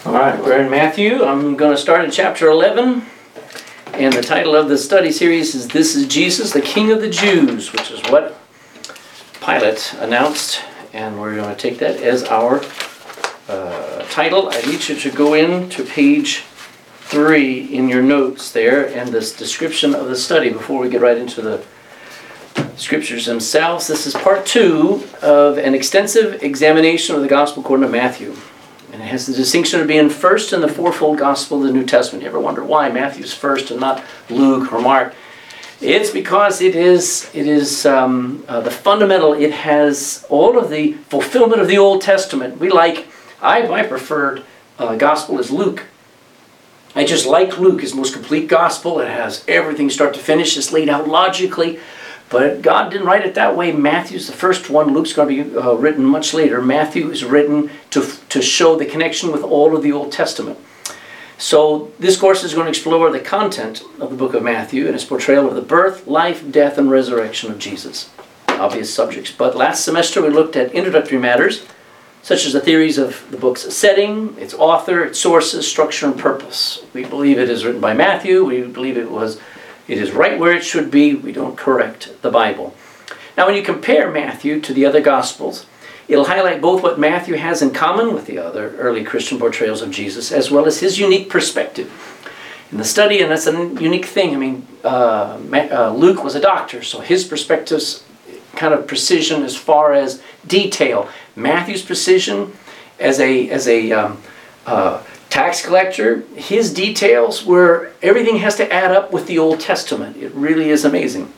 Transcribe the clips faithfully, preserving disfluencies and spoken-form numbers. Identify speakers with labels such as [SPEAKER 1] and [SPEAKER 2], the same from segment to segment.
[SPEAKER 1] All right, we're in Matthew. I'm going to start in chapter eleven. And the title of the study series is This is Jesus, the King of the Jews, which is what Pilate announced. And we're going to take that as our uh, title. I need you to go in to page three in your notes there and this description of the study before we get right into the scriptures themselves. This is part two of an extensive examination of the Gospel according to Matthew. And it has the distinction of being first in the fourfold Gospel of the New Testament. You ever wonder why Matthew's first and not Luke or Mark? It's because it is it is um, uh, the fundamental. It has all of the fulfillment of the Old Testament. We like, I, my preferred uh, Gospel is Luke. I just like Luke. It's the most complete Gospel. It has everything start to finish. It's laid out logically. But God didn't write it that way. Matthew's the first one. Luke's going to be uh, written much later. Matthew is written to, to show the connection with all of the Old Testament. So this course is going to explore the content of the book of Matthew and its portrayal of the birth, life, death, and resurrection of Jesus. Obvious subjects. But last semester we looked at introductory matters, such as the theories of the book's setting, its author, its sources, structure, and purpose. We believe it is written by Matthew. We believe it was It is right where it should be. We don't correct the Bible. Now, when you compare Matthew to the other Gospels, it'll highlight both what Matthew has in common with the other early Christian portrayals of Jesus, as well as his unique perspective. In the study, and that's a unique thing, I mean, uh, uh, Luke was a doctor, so his perspective's kind of precision as far as detail. Matthew's precision as a, as a um, uh, tax collector, his details where everything has to add up with the Old Testament. It really is amazing.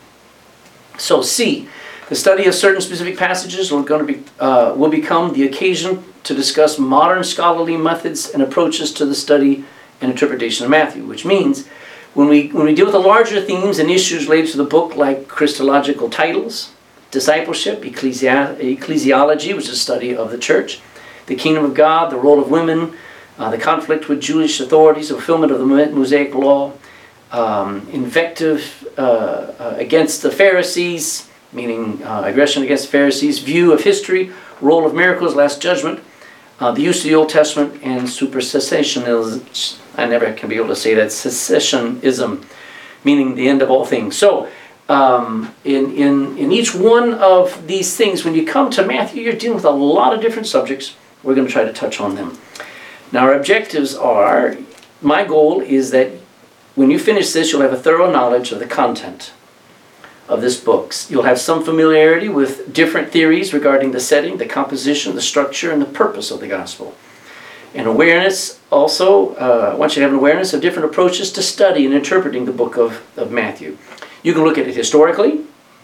[SPEAKER 1] So C, the study of certain specific passages will, going to be, uh, will become the occasion to discuss modern scholarly methods and approaches to the study and interpretation of Matthew, which means when we, when we deal with the larger themes and issues related to the book, like Christological titles, discipleship, ecclesi- ecclesiology, which is a study of the church, the kingdom of God, the role of women, Uh, the conflict with Jewish authorities, the fulfillment of the Mosaic law, um, invective uh, uh, against the Pharisees, meaning uh, aggression against the Pharisees, view of history, role of miracles, last judgment, uh, the use of the Old Testament, and supersessionism. I never can be able to say that, secessionism, meaning the end of all things. So, um, in, in, in each one of these things, when you come to Matthew, you're dealing with a lot of different subjects. We're going to try to touch on them. Now our objectives are, my goal is that when you finish this, you'll have a thorough knowledge of the content of this book. You'll have some familiarity with different theories regarding the setting, the composition, the structure, and the purpose of the gospel. And awareness also, uh, I want you to have an awareness of different approaches to study and interpreting the book of, of Matthew. You can look at it historically.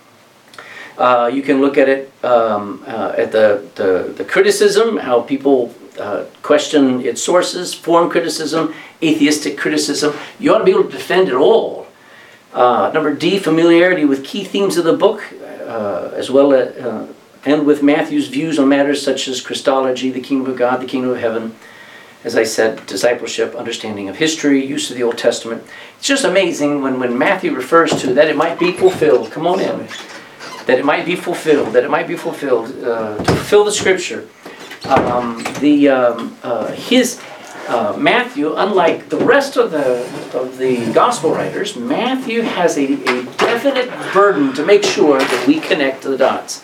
[SPEAKER 1] Uh, you can look at it um, uh, at the, the, the criticism, how people Uh, question its sources, form criticism, atheistic criticism. You ought to be able to defend it all. Uh, number D, familiarity with key themes of the book, uh, as well as, uh, and with Matthew's views on matters such as Christology, the kingdom of God, the kingdom of heaven. As I said, discipleship, understanding of history, use of the Old Testament. It's just amazing when, when Matthew refers to that it might be fulfilled. Come on in. That it might be fulfilled. That it might be fulfilled. Uh, to fulfill the Scripture. Um, the um, uh, his uh, Matthew, unlike the rest of the of the gospel writers, Matthew has a, a definite burden to make sure that we connect the dots.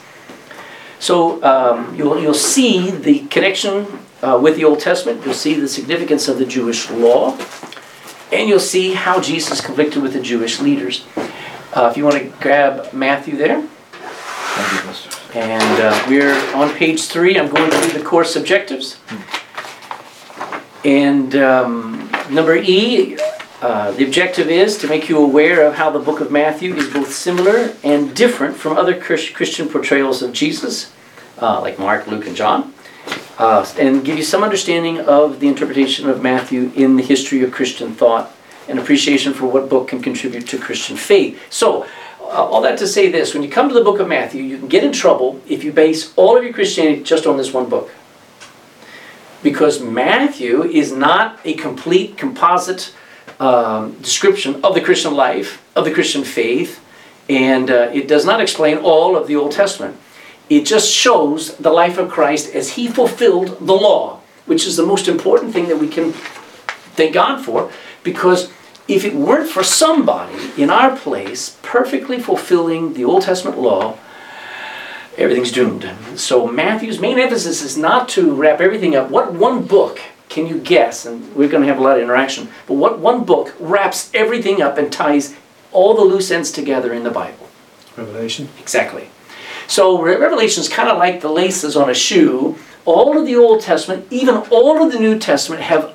[SPEAKER 1] So um, you'll you'll see the connection uh, with the Old Testament. You'll see the significance of the Jewish law, and you'll see how Jesus conflicted with the Jewish leaders. Uh, if you want to grab Matthew there.
[SPEAKER 2] Thank you, Mister
[SPEAKER 1] And uh, we're on page three. I'm going through the course objectives. And um, number E, uh, the objective is to make you aware of how the book of Matthew is both similar and different from other Christian portrayals of Jesus, uh, like Mark, Luke, and John, uh, and give you some understanding of the interpretation of Matthew in the history of Christian thought and appreciation for what book can contribute to Christian faith. So, Uh, all that to say this, when you come to the book of Matthew, you can get in trouble if you base all of your Christianity just on this one book. Because Matthew is not a complete composite um, description of the Christian life, of the Christian faith, and uh, it does not explain all of the Old Testament. It just shows the life of Christ as he fulfilled the law. which is the most important thing that we can thank God for, because if it weren't for somebody in our place perfectly fulfilling the Old Testament law, everything's doomed. So Matthew's main emphasis is not to wrap everything up. What one book can you guess, and we're going to have a lot of interaction, but what one book wraps everything up and ties all the loose ends together in the Bible?
[SPEAKER 2] Revelation.
[SPEAKER 1] Exactly. So Revelation is kind of like the laces on a shoe. All of the Old Testament, even all of the New Testament, have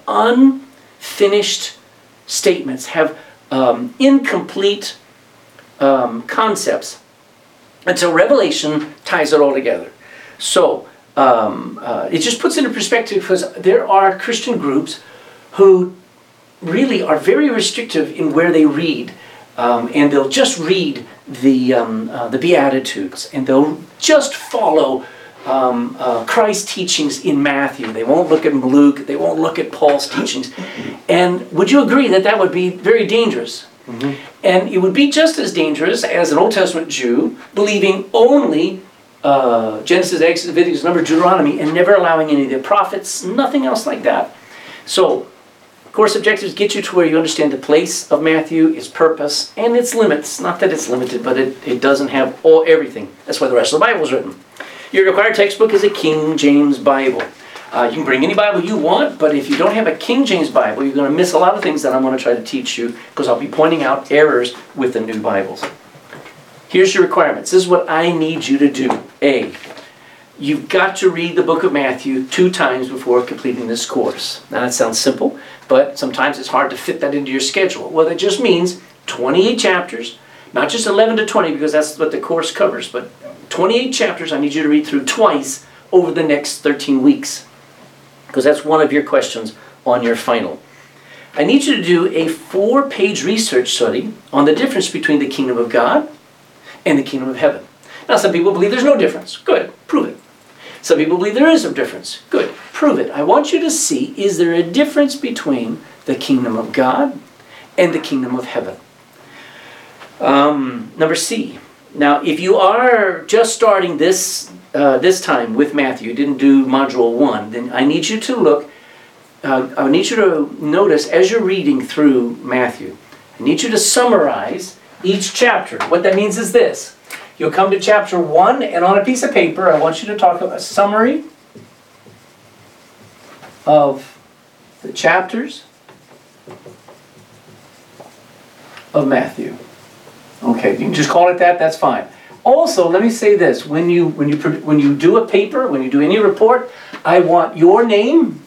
[SPEAKER 1] unfinished statements, have um, incomplete um, concepts. And so Revelation ties it all together. So um, uh, it just puts it in perspective, because there are Christian groups who really are very restrictive in where they read. Um, and they'll just read the, um, uh, the Beatitudes, and they'll just follow um, uh, Christ's teachings in Matthew. They won't look at Luke, they won't look at Paul's teachings. And would you agree that that would be very dangerous? Mm-hmm. And it would be just as dangerous as an Old Testament Jew believing only uh, Genesis, Exodus, Leviticus, Numbers, Deuteronomy, and never allowing any of the prophets, nothing else like that. So, course objectives get you to where you understand the place of Matthew, its purpose, and its limits. Not that it's limited, but it, it doesn't have all everything. That's why the rest of the Bible is written. Your required textbook is a King James Bible. Uh, you can bring any Bible you want, but if you don't have a King James Bible, you're going to miss a lot of things that I'm going to try to teach you, because I'll be pointing out errors with the new Bibles. Here's your requirements. This is what I need you to do. A, you've got to read the book of Matthew two times before completing this course. Now that sounds simple, but sometimes it's hard to fit that into your schedule. Well, that just means twenty-eight chapters, not just eleven to twenty, because that's what the course covers, but twenty-eight chapters I need you to read through twice over the next thirteen weeks, because that's one of your questions on your final. I need you to do a four-page research study on the difference between the kingdom of God and the kingdom of heaven. Now, some people believe there's no difference. Good, prove it. Some people believe there is a difference. Good, prove it. I want you to see, is there a difference between the kingdom of God and the kingdom of heaven? Um, number C. Now, if you are just starting this uh, this time with Matthew, you didn't do module one, then I need you to look, uh, I need you to notice as you're reading through Matthew, I need you to summarize each chapter. What that means is this. You'll come to chapter one, and on a piece of paper, I want you to talk about a summary of the chapters of Matthew. Okay, you can just call it that, that's fine. Also, let me say this, when you, when you, when you do a paper, when you do any report, I want your name,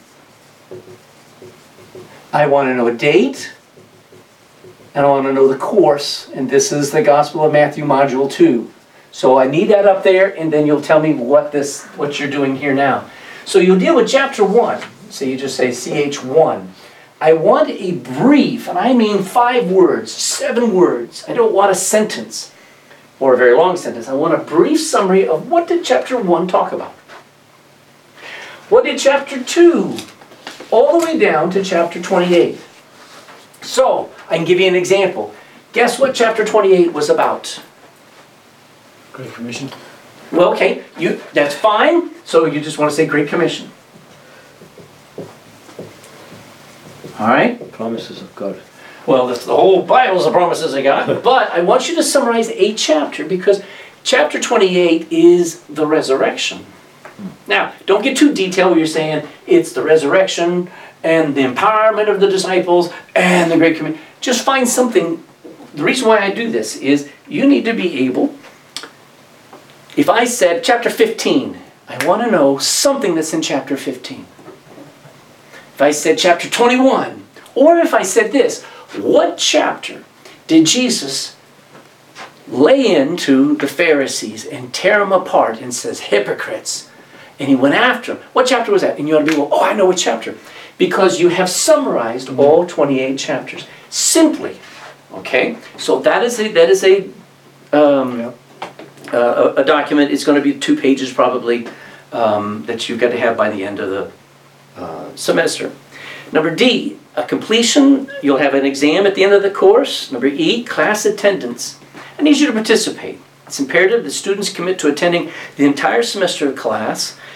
[SPEAKER 1] I want to know a date, and I want to know the course, and this is the Gospel of Matthew Module two. So I need that up there, and then you'll tell me what this, what you're doing here now. So you'll deal with chapter one. So you just say C H one. I want a brief, and I mean five words, seven words. I don't want a sentence or a very long sentence. I want a brief summary of what did chapter one talk about. What did chapter two, all the way down to chapter twenty-eight. So I can give you an example. Guess what chapter twenty-eight was about?
[SPEAKER 2] Great Commission.
[SPEAKER 1] Well, okay, you, that's fine. So you just want to say Great Commission. All right?
[SPEAKER 2] Promises of God.
[SPEAKER 1] Well, the, the whole Bible's the promises of God. But I want you to summarize a chapter, because chapter twenty-eight is the resurrection. Now, don't get too detailed where you're saying it's the resurrection and the empowerment of the disciples and the Great Commission. Just find something. The reason why I do this is you need to be able, if I said chapter fifteen, I want to know something that's in chapter fifteen. If I said chapter twenty-one, or if I said this, what chapter did Jesus lay into the Pharisees and tear them apart and says, hypocrites? And he went after them. What chapter was that? And you ought to be, well, oh, I know what chapter. Because you have summarized all twenty-eight chapters. Simply. Okay? So that is a, that is a, um,
[SPEAKER 2] Yeah.
[SPEAKER 1] uh, a, a document. It's going to be two pages probably um, that you've got to have by the end of the uh, semester. Number D, a completion. You'll have an exam at the end of the course. Number E, class attendance. I need you to participate. It's imperative that students commit to attending the entire semester of class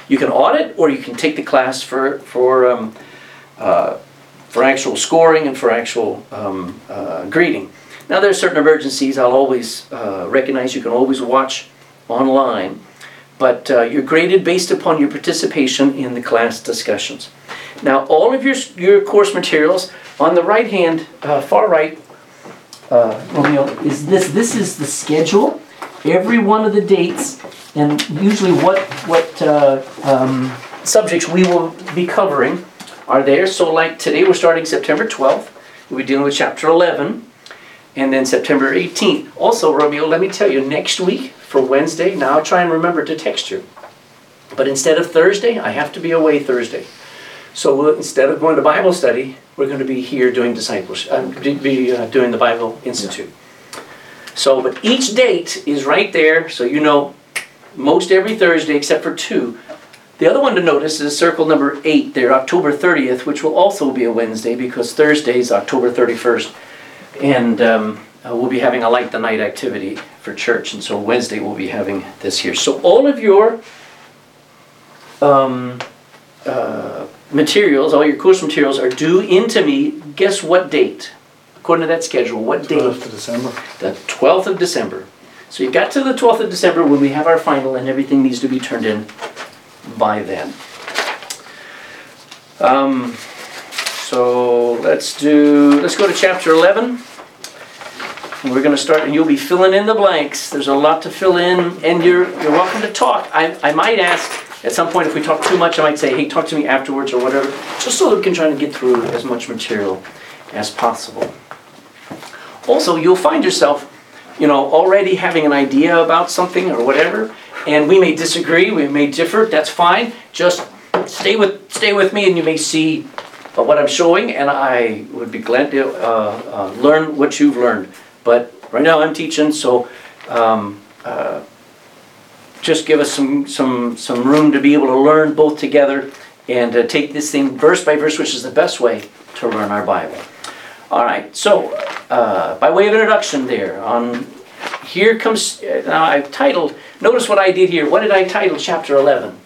[SPEAKER 1] You can audit, or you can take the class for for um, uh, for actual scoring and for actual um, uh, grading. Now, there are certain emergencies I'll always uh, recognize. You can always watch online, but uh, you're graded based upon your participation in the class discussions. Now, all of your your course materials on the right hand, uh, far right, uh, Romeo, is this. This is the schedule. Every one of the dates, and usually what what uh, um, subjects we will be covering are there. So, like today, we're starting September twelfth. We'll be dealing with chapter eleven, and then September eighteenth. Also, Romeo, let me tell you, next week for Wednesday. Now, I'll try and remember to text you, but instead of Thursday, I have to be away Thursday. So we'll, instead of going to Bible study, we're going to be here doing discipleship, uh, be uh, doing the Bible Institute. Yeah. So, but each date is right there, so you know most every Thursday except for two. The other one to notice is circle number eight there, October thirtieth, which will also be a Wednesday because Thursday is October thirty-first. And um, uh, we'll be having a light the night activity for church, and so Wednesday we'll be having this here. So all of your um, uh, materials, all your course materials are due into me, guess what date? According to that schedule, what date?
[SPEAKER 2] twelfth of December.
[SPEAKER 1] The twelfth of December. So you got to the twelfth of December when we have our final, and everything needs to be turned in by then. Um, so let's do, let's go to chapter eleven. And we're going to start, and you'll be filling in the blanks. There's a lot to fill in, and you're you're welcome to talk. I, I might ask at some point if we talk too much, I might say, hey, talk to me afterwards or whatever, just so that we can try to get through as much material as possible. Also, you'll find yourself, you know, already having an idea about something or whatever, and we may disagree, we may differ, that's fine. Just stay with stay with me, and you may see uh, what I'm showing, and I would be glad to uh, uh, learn what you've learned. But right now I'm teaching, so um, uh, just give us some some some room to be able to learn both together and uh, take this thing verse by verse, which is the best way to learn our Bible. All right, so uh, by way of introduction there, on here comes, uh, now I've titled, notice what I did here. What did I title chapter eleven?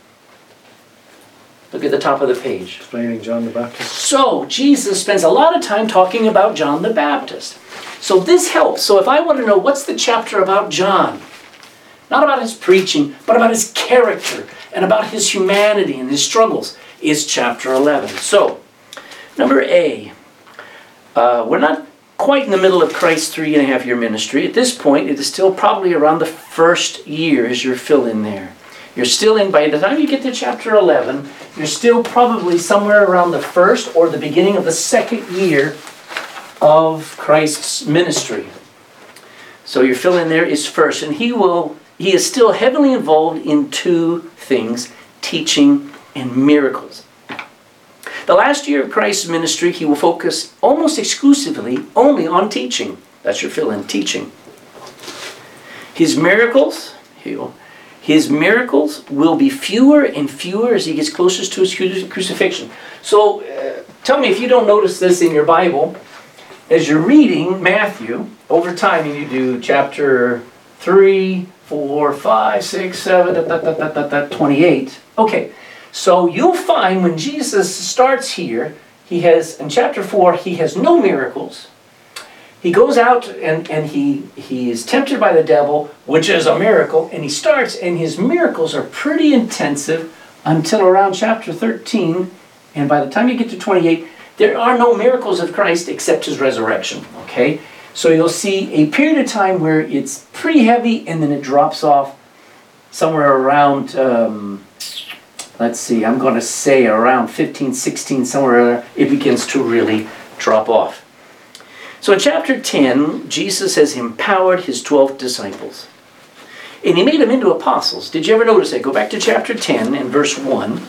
[SPEAKER 1] Look at the top of the page.
[SPEAKER 2] Explaining John the Baptist.
[SPEAKER 1] So, Jesus spends a lot of time talking about John the Baptist. So this helps. So if I want to know what's the chapter about John, not about his preaching, but about his character and about his humanity and his struggles, is chapter eleven. So, number A. Uh, we're not quite in the middle of Christ's three and a half year ministry. At this point, it is still probably around the first year as you're fill-in there. You're still in, by the time you get to chapter eleven, you're still probably somewhere around the first or the beginning of the second year of Christ's ministry. So your fill-in there is first, and he will, he is still heavily involved in two things, teaching and miracles. The last year of Christ's ministry, he will focus almost exclusively only on teaching. That's your fill-in, teaching. His miracles, he'll, his miracles will be fewer and fewer as he gets closest to his crucifixion. So, uh, tell me if you don't notice this in your Bible, as you're reading Matthew, over time, and you do chapter three, four, five, six, seven, da, da, da, da, da, twenty-eight. Okay. So you'll find when Jesus starts here, he has, in chapter four, he has no miracles. He goes out and, and he, he is tempted by the devil, which is a miracle, and he starts, and his miracles are pretty intensive until around chapter thirteen, and by the time you get to twenty-eight, there are no miracles of Christ except his resurrection, okay? So you'll see a period of time where it's pretty heavy, and then it drops off somewhere around... Um, Let's see, I'm going to say around fifteen, sixteen, somewhere there, it begins to really drop off. So in chapter ten, Jesus has empowered his twelve disciples. And he made them into apostles. Did you ever notice that? Go back to chapter ten and verse one.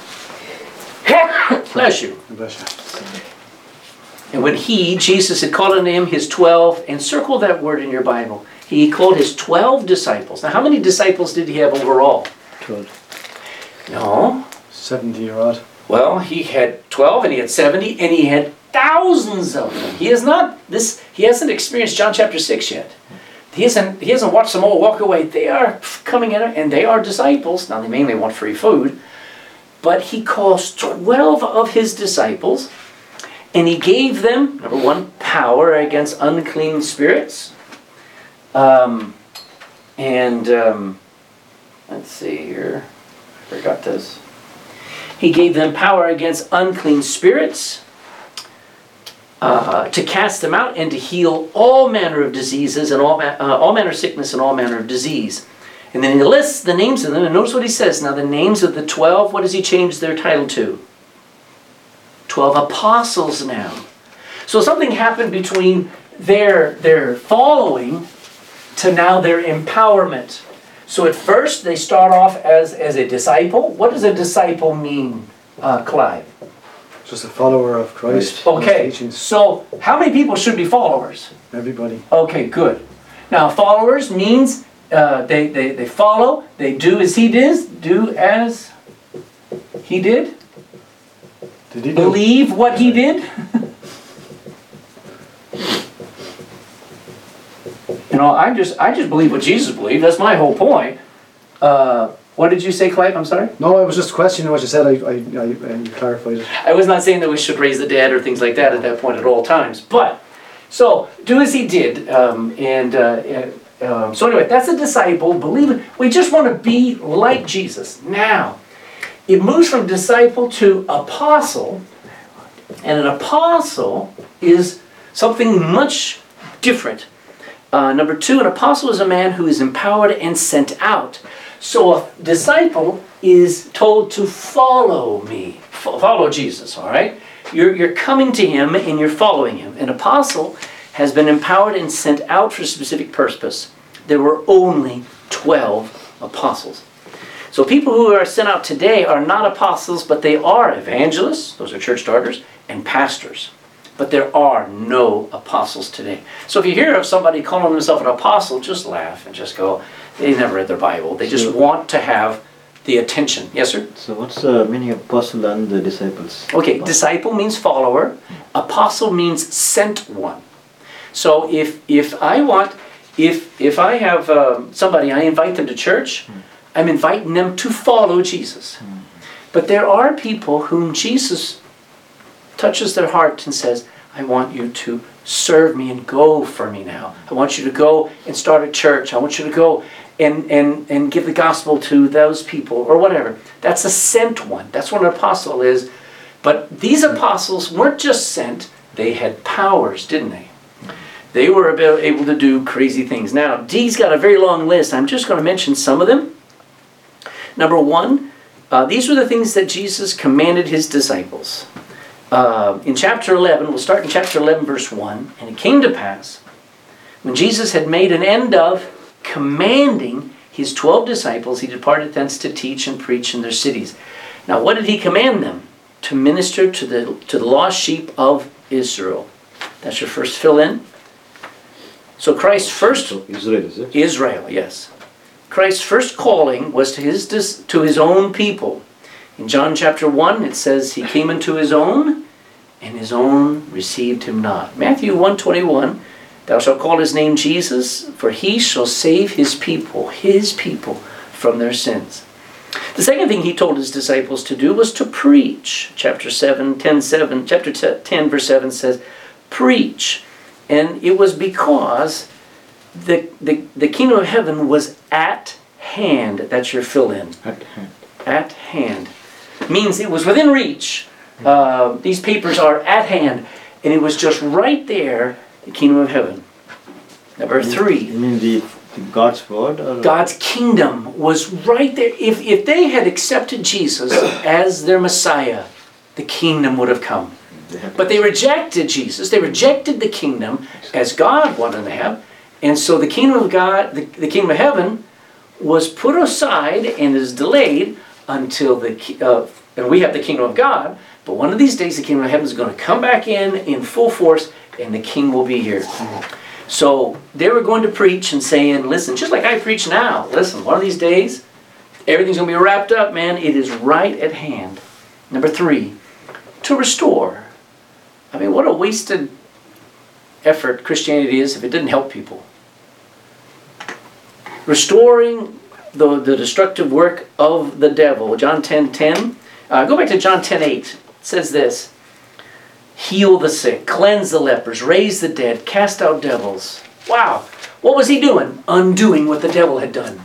[SPEAKER 1] Bless you.
[SPEAKER 2] Bless you.
[SPEAKER 1] And when he, Jesus, had called unto him his twelve, and circle that word in your Bible, he called his twelve disciples. Now how many disciples did he have overall?
[SPEAKER 2] Twelve.
[SPEAKER 1] No.
[SPEAKER 2] Seventy or odd.
[SPEAKER 1] Well, he had twelve, and he had seventy, and he had thousands of them. He has not this. He hasn't experienced John chapter six yet. He hasn't. He hasn't watched them all walk away. They are coming in, and they are disciples. Now they mainly want free food, but he calls twelve of his disciples, and he gave them, number one, power against unclean spirits. Um, and um, let's see here. I forgot this. He gave them power against unclean spirits, uh, to cast them out, and to heal all manner of diseases and all, ma- uh, all manner of sickness and all manner of disease. And then he lists the names of them, and notice what he says. Now the names of the twelve, what does he change their title to? Twelve apostles now. So something happened between their, their following to now their empowerment. So at first they start off as, as a disciple. What does a disciple mean, uh, Clive?
[SPEAKER 2] Just a follower of Christ.
[SPEAKER 1] Okay,
[SPEAKER 2] His teachings.
[SPEAKER 1] so how many people should be followers?
[SPEAKER 2] Everybody.
[SPEAKER 1] Okay, good. Now followers means uh, they, they, they follow, they do as he did, do as he did,
[SPEAKER 2] Did he do?
[SPEAKER 1] believe what he did. You know, I just I just believe what Jesus believed. That's my whole point. Uh, what did you say, Clive? I'm sorry?
[SPEAKER 2] No, I was just questioning what you said. I, I, I, and you clarified it.
[SPEAKER 1] I was not saying that we should raise the dead or things like that at that point at all times. But, so, do as he did. Um, and uh, um, so anyway, that's a disciple. Believe it. We just want to be like Jesus. Now, it moves from disciple to apostle. And an apostle is something much different. Uh, number two, an apostle is a man who is empowered and sent out. So a disciple is told to follow me. F- follow Jesus, all right? You're, you're coming to him and you're following him. An apostle has been empowered and sent out for a specific purpose. There were only twelve apostles. So people who are sent out today are not apostles, but they are evangelists, those are church starters, and pastors. But there are no apostles today. So if you hear of somebody calling themselves an apostle, just laugh and just go, they never read their Bible. They just want to have the attention. Yes, sir?
[SPEAKER 3] So what's the meaning of apostle and the disciples?
[SPEAKER 1] Okay, disciple means follower. Apostle means sent one. So if if I want, if if I have um, somebody, I invite them to church, I'm inviting them to follow Jesus. But there are people whom Jesus touches their heart and says, I want you to serve me and go for me now. I want you to go and start a church. I want you to go and, and, and give the gospel to those people or whatever. That's a sent one. That's what an apostle is. But these apostles weren't just sent. They had powers, didn't they? They were able to do crazy things. Now, Dee's got a very long list. I'm just going to mention some of them. Number one, uh, these were the things that Jesus commanded his disciples. Uh, in chapter eleven, we'll start in chapter eleven, verse one. And it came to pass, when Jesus had made an end of commanding his twelve disciples, he departed thence to teach and preach in their cities. Now, what did he command them? To minister to the, to the lost sheep of Israel. That's your first fill-in. So Christ's first...
[SPEAKER 3] So Israel, is it?
[SPEAKER 1] Israel, yes. Christ's first calling was to his, to his own people. In John chapter one, it says, he came unto his own, and his own received him not. Matthew one twenty-one, thou shalt call his name Jesus, for he shall save his people, his people, from their sins. The second thing he told his disciples to do was to preach. Chapter seven, ten, seven, chapter ten, verse seven says, preach. And it was because the, the, the kingdom of heaven was at hand. That's your fill-in.
[SPEAKER 3] At hand.
[SPEAKER 1] At hand. Means it was within reach. Uh, these papers are at hand. And it was just right there, the kingdom of heaven. Number three.
[SPEAKER 3] You mean the, the God's word? Or?
[SPEAKER 1] God's kingdom was right there. If, if they had accepted Jesus as their Messiah, the kingdom would have come. But they rejected Jesus. They rejected the kingdom as God wanted them to have. And so the kingdom of God, the, the kingdom of heaven, was put aside and is delayed until the, uh, and we have the kingdom of God, but one of these days the kingdom of heaven is going to come back in in full force and the king will be here. So they were going to preach and saying, listen, just like I preach now, listen, one of these days, everything's going to be wrapped up, man. It is right at hand. Number three, to restore. I mean, what a wasted effort Christianity is if it didn't help people. Restoring the, the destructive work of the devil. John ten ten, Uh, go back to John ten eight. It says this. Heal the sick, cleanse the lepers, raise the dead, cast out devils. Wow. What was he doing? Undoing what the devil had done.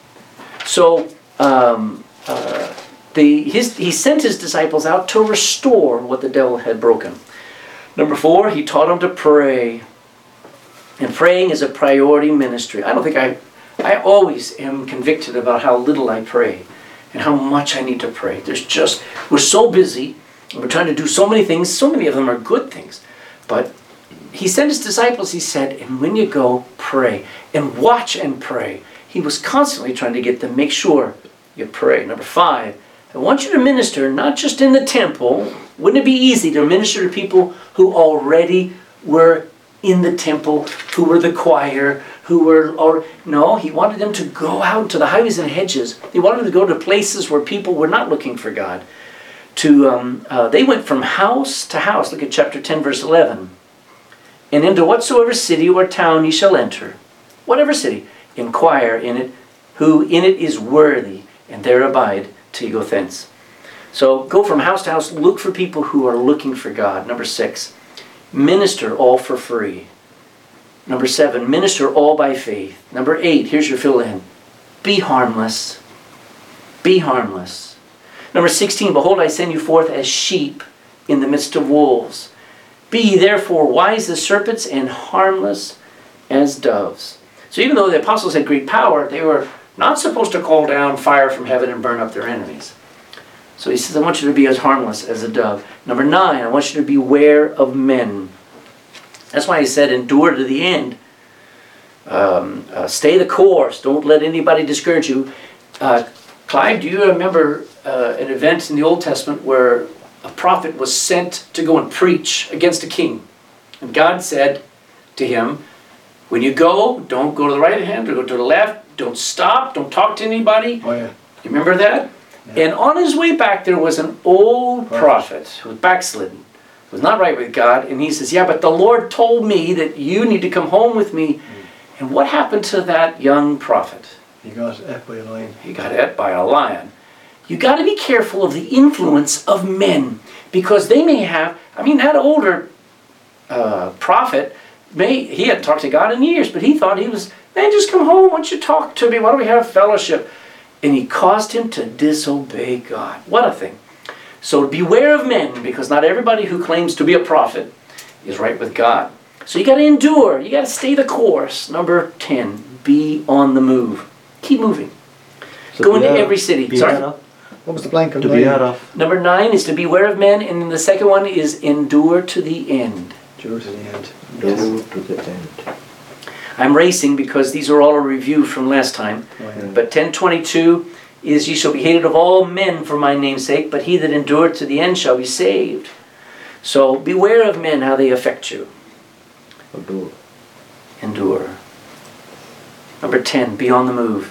[SPEAKER 1] So um, uh, the, his, he sent his disciples out to restore what the devil had broken. Number four, he taught them to pray. And praying is a priority ministry. I don't think I, I always am convicted about how little I pray and how much I need to pray. There's just, we're so busy. We're trying to do so many things. So many of them are good things. But he sent his disciples, he said, and when you go, pray. And watch and pray. He was constantly trying to get them, make sure you pray. Number five, I want you to minister not just in the temple. Wouldn't it be easy to minister to people who already were in the temple, who were the choir, who were, or no, he wanted them to go out to the highways and hedges. He wanted them to go to places where people were not looking for God. To um, uh, they went from house to house. Look at chapter ten, verse eleven. And into whatsoever city or town ye shall enter, whatever city, inquire in it, who in it is worthy, and there abide till you go thence. So go from house to house, look for people who are looking for God. Number six, minister all for free. Number seven, minister all by faith. Number eight, here's your fill in. Be harmless. Be harmless. Number sixteen, behold, I send you forth as sheep in the midst of wolves. Be ye therefore wise as serpents and harmless as doves. So even though the apostles had great power, they were not supposed to call down fire from heaven and burn up their enemies. So he says, I want you to be as harmless as a dove. Number nine, I want you to beware of men. That's why he said, endure to the end. Um, uh, stay the course. Don't let anybody discourage you. Uh, Clive, do you remember uh, an event in the Old Testament where a prophet was sent to go and preach against a king? And God said to him, when you go, don't go to the right hand or go to the left. Don't stop. Don't talk to anybody.
[SPEAKER 2] Oh, yeah.
[SPEAKER 1] You remember that? Yeah. And on his way back, there was an old prophet who was backslidden, who was not right with God. And he says, yeah, but the Lord told me that you need to come home with me. Mm. And what happened to that young prophet?
[SPEAKER 2] He got ate by a lion.
[SPEAKER 1] He got ate by a lion. You got to be careful of the influence of men, because they may have, I mean, that older uh, prophet, may he hadn't talked to God in years, but he thought he was, man, just come home. Why don't you talk to me? Why don't we have fellowship? And he caused him to disobey God. What a thing. So beware of men, because not everybody who claims to be a prophet is right with God. So you got to endure. You got to stay the course. Number ten, be on the move. Keep moving.
[SPEAKER 3] So
[SPEAKER 1] Go into every city. Sorry?
[SPEAKER 2] What was the blank on
[SPEAKER 3] To
[SPEAKER 2] nine?
[SPEAKER 3] beware of.
[SPEAKER 1] Number nine is to beware of men, and then the second one is endure to the end.
[SPEAKER 2] Endure to the end.
[SPEAKER 3] Endure to the end.
[SPEAKER 1] I'm racing because these are all a review from last time.
[SPEAKER 2] Oh, yeah.
[SPEAKER 1] But ten twenty-two is, ye shall be hated of all men for my name's sake, but he that endureth to the end shall be saved. So beware of men, how they affect you.
[SPEAKER 3] Endure.
[SPEAKER 1] Endure. Number ten, be on the move.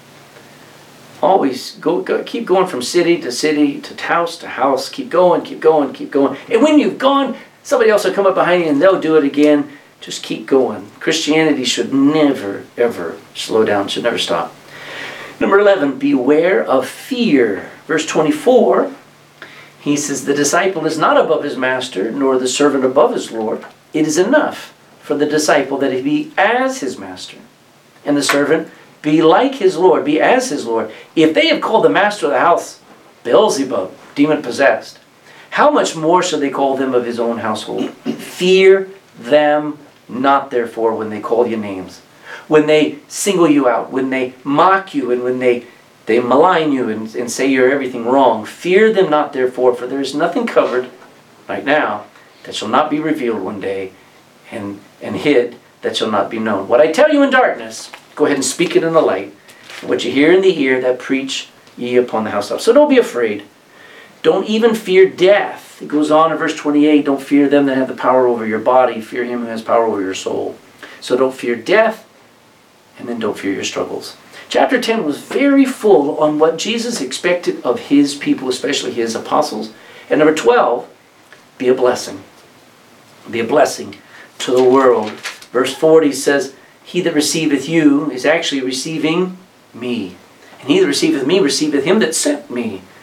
[SPEAKER 1] Always go, go, keep going from city to city, to house to house. Keep going, keep going, keep going. And when you've gone, somebody else will come up behind you and they'll do it again. Just keep going. Christianity should never, ever slow down, should never stop. Number eleven, beware of fear. Verse twenty-four, he says, the disciple is not above his master, nor the servant above his Lord. It is enough for the disciple that he be as his master, and the servant be like his Lord, be as his Lord. If they have called the master of the house Beelzebub, demon-possessed, how much more shall they call them of his own household? Fear them not, therefore, when they call you names, when they single you out, when they mock you, and when they, they malign you and, and say you're everything wrong. Fear them not, therefore, for there is nothing covered right now that shall not be revealed one day, and, and hid that shall not be known. What I tell you in darkness, go ahead and speak it in the light. What you hear in the ear, that preach ye upon the housetop. So don't be afraid. Don't even fear death. It goes on in verse twenty-eight, don't fear them that have the power over your body. Fear him who has power over your soul. So don't fear death, and then don't fear your struggles. Chapter ten was very full on what Jesus expected of his people, especially his apostles. And number twelve, be a blessing. Be a blessing to the world. Verse forty says, he that receiveth you is actually receiving me. And he that receiveth me receiveth him that sent me.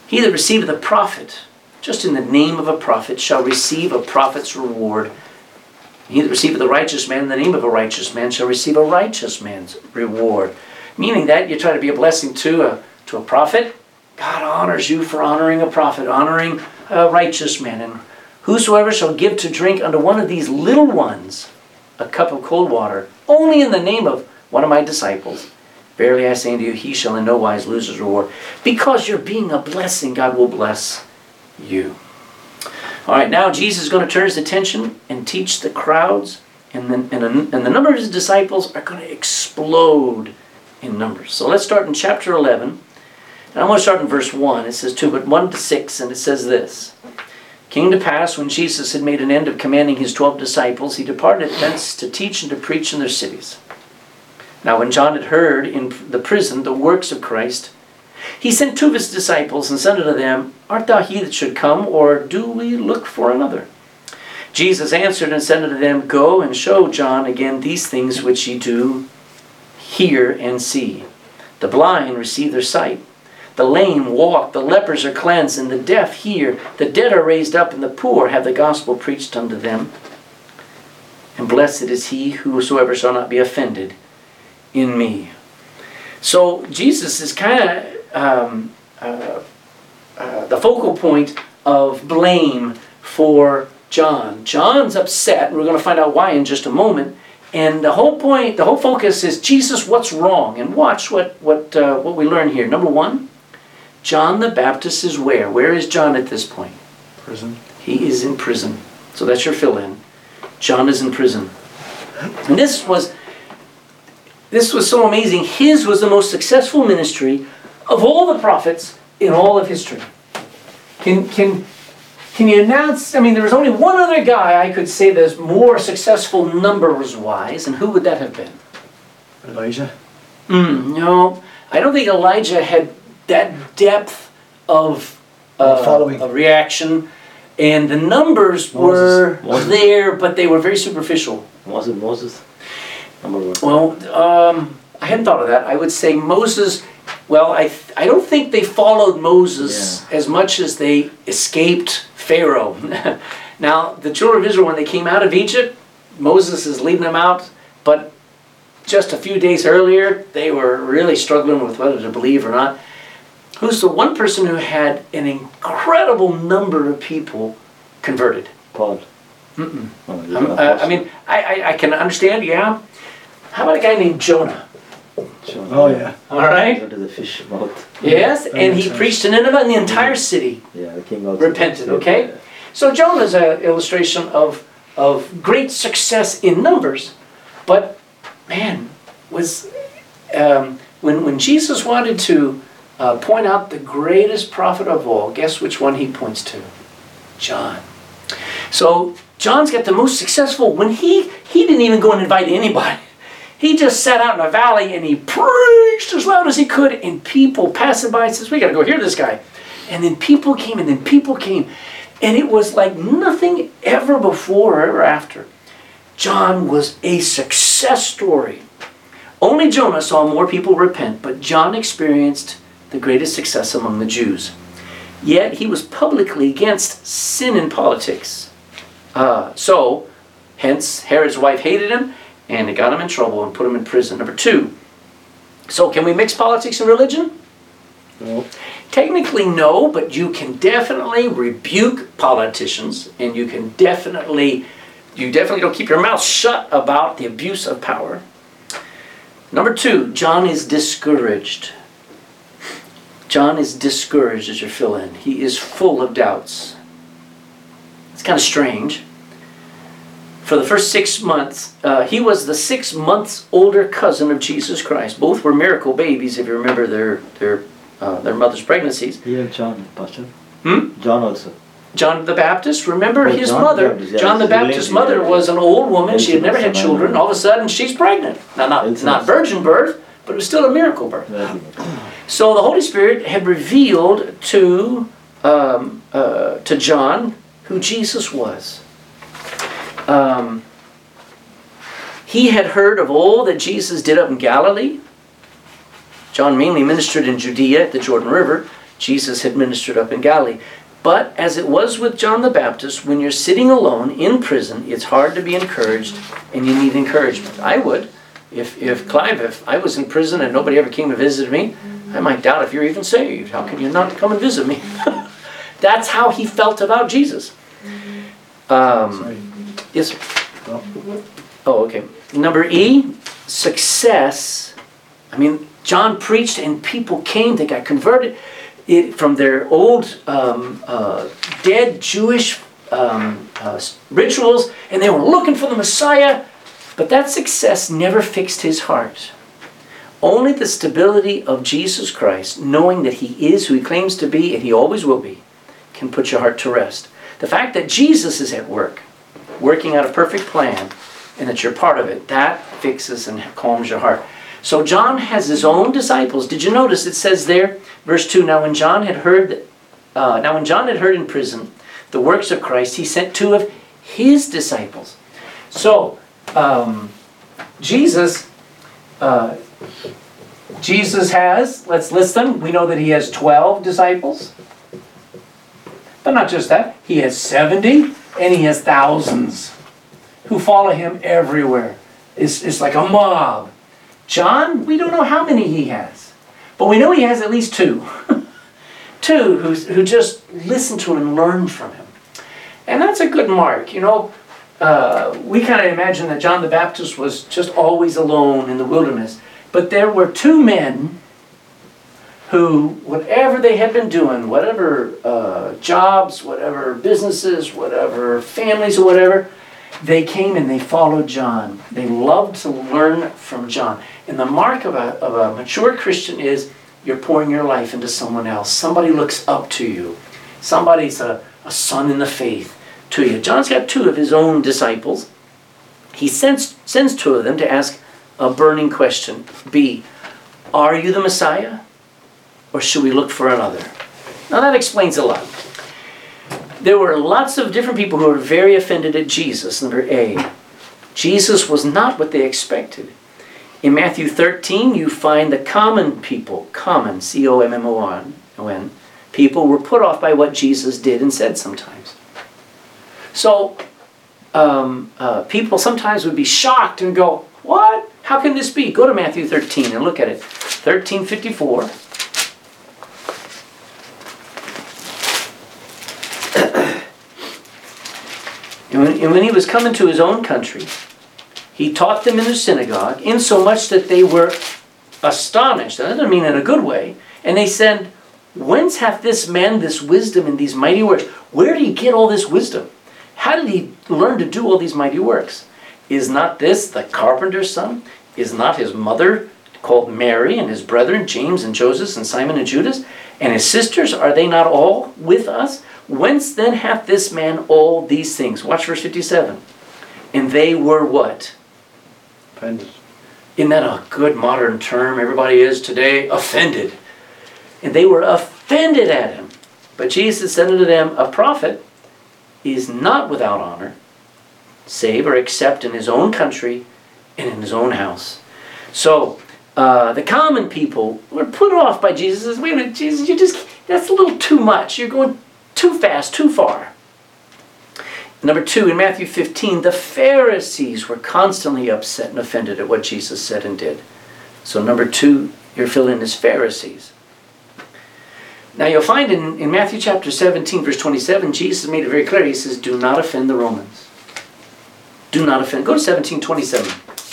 [SPEAKER 1] He that receiveth a prophet, just in the name of a prophet, shall receive a prophet's reward. He that receiveth a righteous man in the name of a righteous man shall receive a righteous man's reward. Meaning that you try to be a blessing to a, to a prophet, God honors you for honoring a prophet, honoring a righteous man. And whosoever shall give to drink unto one of these little ones a cup of cold water, only in the name of one of my disciples, verily I say unto you, he shall in no wise lose his reward. Because you're being a blessing, God will bless you. All right, now Jesus is going to turn his attention and teach the crowds, and, then, and, and the number of his disciples are going to explode in numbers. So let's start in chapter eleven, and I'm going to start in verse one. It says two, but one to six, and it says this. Came to pass, when Jesus had made an end of commanding his twelve disciples, he departed thence to teach and to preach in their cities. Now when John had heard in the prison the works of Christ, he sent two of his disciples, and said unto them, Art thou he that should come, or do we look for another? Jesus answered and said unto them, Go and show John again these things which ye do hear and see. The blind receive their sight, the lame walk, the lepers are cleansed, and the deaf hear, the dead are raised up, and the poor have the gospel preached unto them. And blessed is he whosoever shall not be offended in me. So Jesus is kind of um, uh, uh, the focal point of blame for John. John's upset, and we're going to find out why in just a moment. And the whole point, the whole focus is, Jesus, what's wrong? And watch what what uh, what we learn here. Number one, John the Baptist is where? Where is John at this point?
[SPEAKER 2] Prison.
[SPEAKER 1] He is in prison. So that's your fill-in. John is in prison. And this was this was so amazing. His was the most successful ministry of all the prophets in all of history. Can can Can you announce, I mean, there was only one other guy I could say that's more successful numbers-wise, and who would that have been?
[SPEAKER 2] Elijah.
[SPEAKER 1] Mm, no, I don't think Elijah had that depth of, uh,
[SPEAKER 2] Following.
[SPEAKER 1] of reaction, and the numbers
[SPEAKER 2] Moses.
[SPEAKER 1] were
[SPEAKER 3] Moses.
[SPEAKER 1] there, but they were very superficial.
[SPEAKER 3] Was it Moses? Number one.
[SPEAKER 1] Well, um, I hadn't thought of that. I would say Moses, well, I, th I don't think they followed Moses
[SPEAKER 3] Yeah.
[SPEAKER 1] as much as they escaped Pharaoh. Now, the children of Israel, when they came out of Egypt, Moses is leading them out, but just a few days earlier, they were really struggling with whether to believe or not. Who's the one person who had an incredible number of people converted?
[SPEAKER 3] Paul.
[SPEAKER 1] Mm-mm.
[SPEAKER 3] Oh, he's
[SPEAKER 1] Um,
[SPEAKER 3] an
[SPEAKER 1] uh, I
[SPEAKER 3] apostle.
[SPEAKER 1] mean, I, I, I can understand, yeah. How about a guy named Jonah?
[SPEAKER 3] Jonah.
[SPEAKER 2] Oh, yeah.
[SPEAKER 1] All right.
[SPEAKER 3] Go to the fish mouth.
[SPEAKER 1] Yes,
[SPEAKER 2] That
[SPEAKER 1] and
[SPEAKER 2] makes
[SPEAKER 1] he
[SPEAKER 2] sense.
[SPEAKER 1] preached to Nineveh, and the entire city
[SPEAKER 3] Yeah, the king also
[SPEAKER 1] repented, okay? So Jonah is an illustration of, of great success in numbers, but man, was um, when, when Jesus wanted to uh, point out the greatest prophet of all, guess which one he points to? John. So John's got the most successful, when he, he didn't even go and invite anybody. He just sat out in a valley and he preached as loud as he could, and people passing by says, we got to go hear this guy. And then people came, and then people came. And it was like nothing ever before or ever after. John was a success story. Only Jonah saw more people repent, but John experienced the greatest success among the Jews. Yet he was publicly against sin in politics. Uh, so, hence, Herod's wife hated him, and it got him in trouble and put him in prison. Number two, so can we mix politics and religion?
[SPEAKER 3] No.
[SPEAKER 1] Technically, no, but you can definitely rebuke politicians, and you can definitely, you definitely don't keep your mouth shut about the abuse of power. Number two, John is discouraged. John is discouraged as your fill-in. He is full of doubts. It's kind of strange. For the first six months, uh, he was the six months older cousin of Jesus Christ. Both were miracle babies, if you remember their their uh, their mother's pregnancies.
[SPEAKER 3] Even John, Pastor.
[SPEAKER 1] Hmm?
[SPEAKER 3] John also.
[SPEAKER 1] John the Baptist, remember
[SPEAKER 3] Oh,
[SPEAKER 1] his
[SPEAKER 3] John
[SPEAKER 1] mother.
[SPEAKER 3] the Baptist, yeah,
[SPEAKER 1] John the
[SPEAKER 3] he's
[SPEAKER 1] Baptist's
[SPEAKER 3] related,
[SPEAKER 1] mother
[SPEAKER 3] yeah.
[SPEAKER 1] was an old woman. She had never had
[SPEAKER 3] Elizabeth,
[SPEAKER 1] children. All of a sudden, she's pregnant. Now, not,
[SPEAKER 3] Elizabeth.
[SPEAKER 1] not virgin birth, but it was still a miracle birth.
[SPEAKER 3] Very good.
[SPEAKER 1] So the Holy Spirit had revealed to, um, uh, to John who Jesus was. Um, he had heard of all that Jesus did up in Galilee. John mainly ministered in Judea at the Jordan River. Jesus had ministered up in Galilee. But as it was with John the Baptist, when you're sitting alone in prison, it's hard to be encouraged, and you need encouragement. I would. If, if Clive, if I was in prison and nobody ever came and visited me, I might doubt if you're even saved. How can you not come and visit me? That's how he felt about Jesus. Um,
[SPEAKER 2] Sorry.
[SPEAKER 1] yes.
[SPEAKER 2] No.
[SPEAKER 1] Oh, okay. Number E, success. I mean, John preached and people came, they got converted it, from their old um, uh, dead Jewish um, uh, rituals, and they were looking for the Messiah. But that success never fixed his heart. Only the stability of Jesus Christ, knowing that he is who he claims to be and he always will be, can put your heart to rest. The fact that Jesus is at work, working out a perfect plan, and that you're part of it, that fixes and calms your heart. So John has his own disciples. Did you notice it says there, verse two, now when John had heard, uh, now when John had heard in prison the works of Christ, he sent two of his disciples. So, um, Jesus, uh, Jesus has, let's list them. We know that he has twelve disciples. But not just that, he has seventy and he has thousands who follow him everywhere. It's, it's like a mob. John, we don't know how many he has. But we know he has at least two. two who, who just listen to him and learn from him. And that's a good mark. You know, uh, we kind of imagine that John the Baptist was just always alone in the wilderness. But there were two men who, whatever they had been doing, whatever uh, jobs, whatever businesses, whatever families or whatever, they came and they followed John. They loved to learn from John. And the mark of a, of a mature Christian is you're pouring your life into someone else. Somebody looks up to you. Somebody's a, a son in the faith to you. John's got two of his own disciples. He sends, sends two of them to ask a burning question. B, are you the Messiah? Or should we look for another? Now that explains a lot. There were lots of different people who were very offended at Jesus. Number A, Jesus was not what they expected. In Matthew thirteen, you find the common people, common, C O M M O N, people were put off by what Jesus did and said sometimes. So, um, uh, people sometimes would be shocked and go, what? How can this be? Go to Matthew thirteen and look at it. thirteen fifty-four. And when, and when he was coming to his own country, he taught them in the synagogue, insomuch that they were astonished. That doesn't mean in a good way. And they said, whence hath this man this wisdom and these mighty works? Where did he get all this wisdom? How did he learn to do all these mighty works? Is not this the carpenter's son? Is not his mother called Mary, and his brethren James and Joseph and Simon and Judas? And his sisters, are they not all with us? Whence then hath this man all these things? Watch verse fifty-seven. And they were what?
[SPEAKER 2] Offended.
[SPEAKER 1] Isn't that a good modern term everybody is today? Offended. And they were offended at him. But Jesus said unto them, a prophet is not without honor, save or except in his own country and in his own house. So, uh, the common people were put off by Jesus. Says, wait a minute, Jesus, you just, that's a little too much. You're going too fast, too far. Number two, in Matthew fifteen, the Pharisees were constantly upset and offended at what Jesus said and did. So number two, you're filling as Pharisees. Now you'll find in, in Matthew chapter seventeen, verse twenty-seven, Jesus made it very clear. He says, do not offend the Romans. Do not offend. Go to seventeen twenty-seven.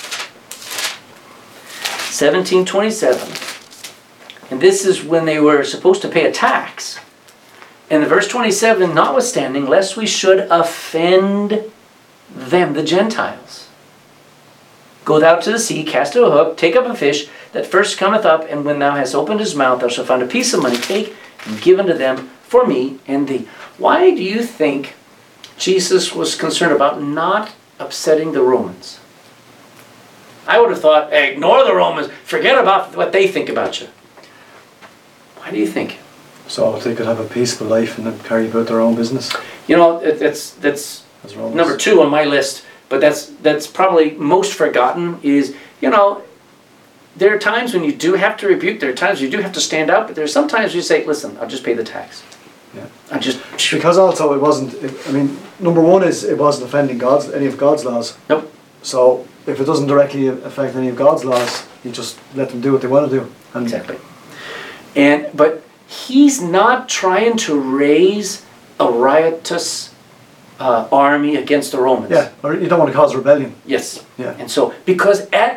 [SPEAKER 1] seventeen twenty-seven. And this is when they were supposed to pay a tax. And the verse twenty-seven, notwithstanding, lest we should offend them, the Gentiles. Go thou to the sea, cast a hook, take up a fish that first cometh up, and when thou hast opened his mouth, thou shalt find a piece of money. Take and give unto them for me and thee. Why do you think Jesus was concerned about not upsetting the Romans? I would have thought, hey, ignore the Romans. Forget about what they think about you. Why do you think?
[SPEAKER 2] So they could have a peaceful life and then carry about their own business.
[SPEAKER 1] You know, it, that's that's
[SPEAKER 2] As Romans.
[SPEAKER 1] number two on my list. But that's that's probably most forgotten is, you know, there are times when you do have to rebuke, there are times you do have to stand up, but there are some times you say, listen, I'll just pay the tax.
[SPEAKER 2] Yeah.
[SPEAKER 1] I just...
[SPEAKER 2] Because also it wasn't, it, I mean, number one is it wasn't offending God's, any of God's laws.
[SPEAKER 1] Nope.
[SPEAKER 2] So if it doesn't directly affect any of God's laws, you just let them do what they want to do. And
[SPEAKER 1] Exactly. And, but he's not trying to raise a riotous uh, army against the Romans.
[SPEAKER 2] Yeah, or you don't want to cause rebellion.
[SPEAKER 1] Yes.
[SPEAKER 2] Yeah.
[SPEAKER 1] And so, because at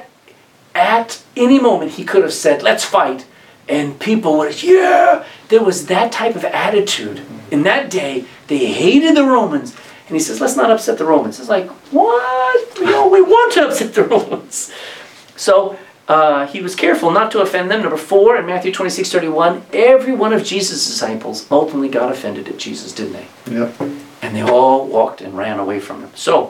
[SPEAKER 1] at any moment he could have said, let's fight, and people would, yeah, there was that type of attitude. In that day, they hated the Romans. And he says, let's not upset the Romans. It's like, what? You know, we want to upset the Romans. So, uh, he was careful not to offend them. Number four, in Matthew twenty-six thirty-one, every one of Jesus' disciples ultimately got offended at Jesus, didn't they?
[SPEAKER 2] Yeah.
[SPEAKER 1] And they all walked and ran away from him. So,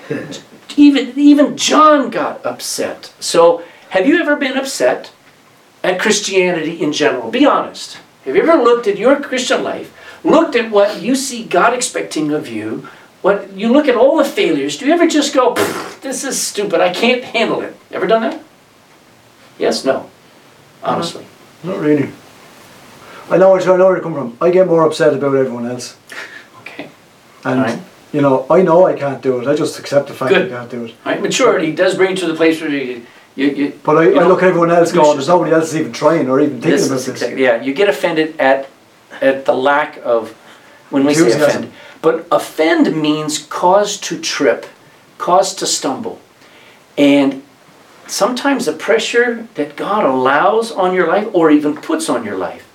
[SPEAKER 1] even, even John got upset. So, have you ever been upset at Christianity in general? Be honest. Have you ever looked at your Christian life, looked at what you see God expecting of you, what you look at all the failures, do you ever just go, this is stupid, I can't handle it? Ever done that? Yes, no? Honestly.
[SPEAKER 2] Not really. I know, I know where you come from. I get more upset about everyone else.
[SPEAKER 1] Okay.
[SPEAKER 2] And,
[SPEAKER 1] Right.
[SPEAKER 2] you know, I know I can't do it. I just accept the fact
[SPEAKER 1] Good.
[SPEAKER 2] I can't do it.
[SPEAKER 1] Right? Maturity does bring you to the place where you... you, you
[SPEAKER 2] But I,
[SPEAKER 1] you
[SPEAKER 2] I
[SPEAKER 1] know,
[SPEAKER 2] look at everyone else
[SPEAKER 1] push
[SPEAKER 2] going, there's
[SPEAKER 1] yourself.
[SPEAKER 2] nobody else even trying or even thinking
[SPEAKER 1] This
[SPEAKER 2] about
[SPEAKER 1] is
[SPEAKER 2] this.
[SPEAKER 1] exactly, yeah, you get offended at at the lack of, when we say
[SPEAKER 2] Enthusiasm.
[SPEAKER 1] offend. But offend means cause to trip, cause to stumble. And sometimes the pressure that God allows on your life, or even puts on your life,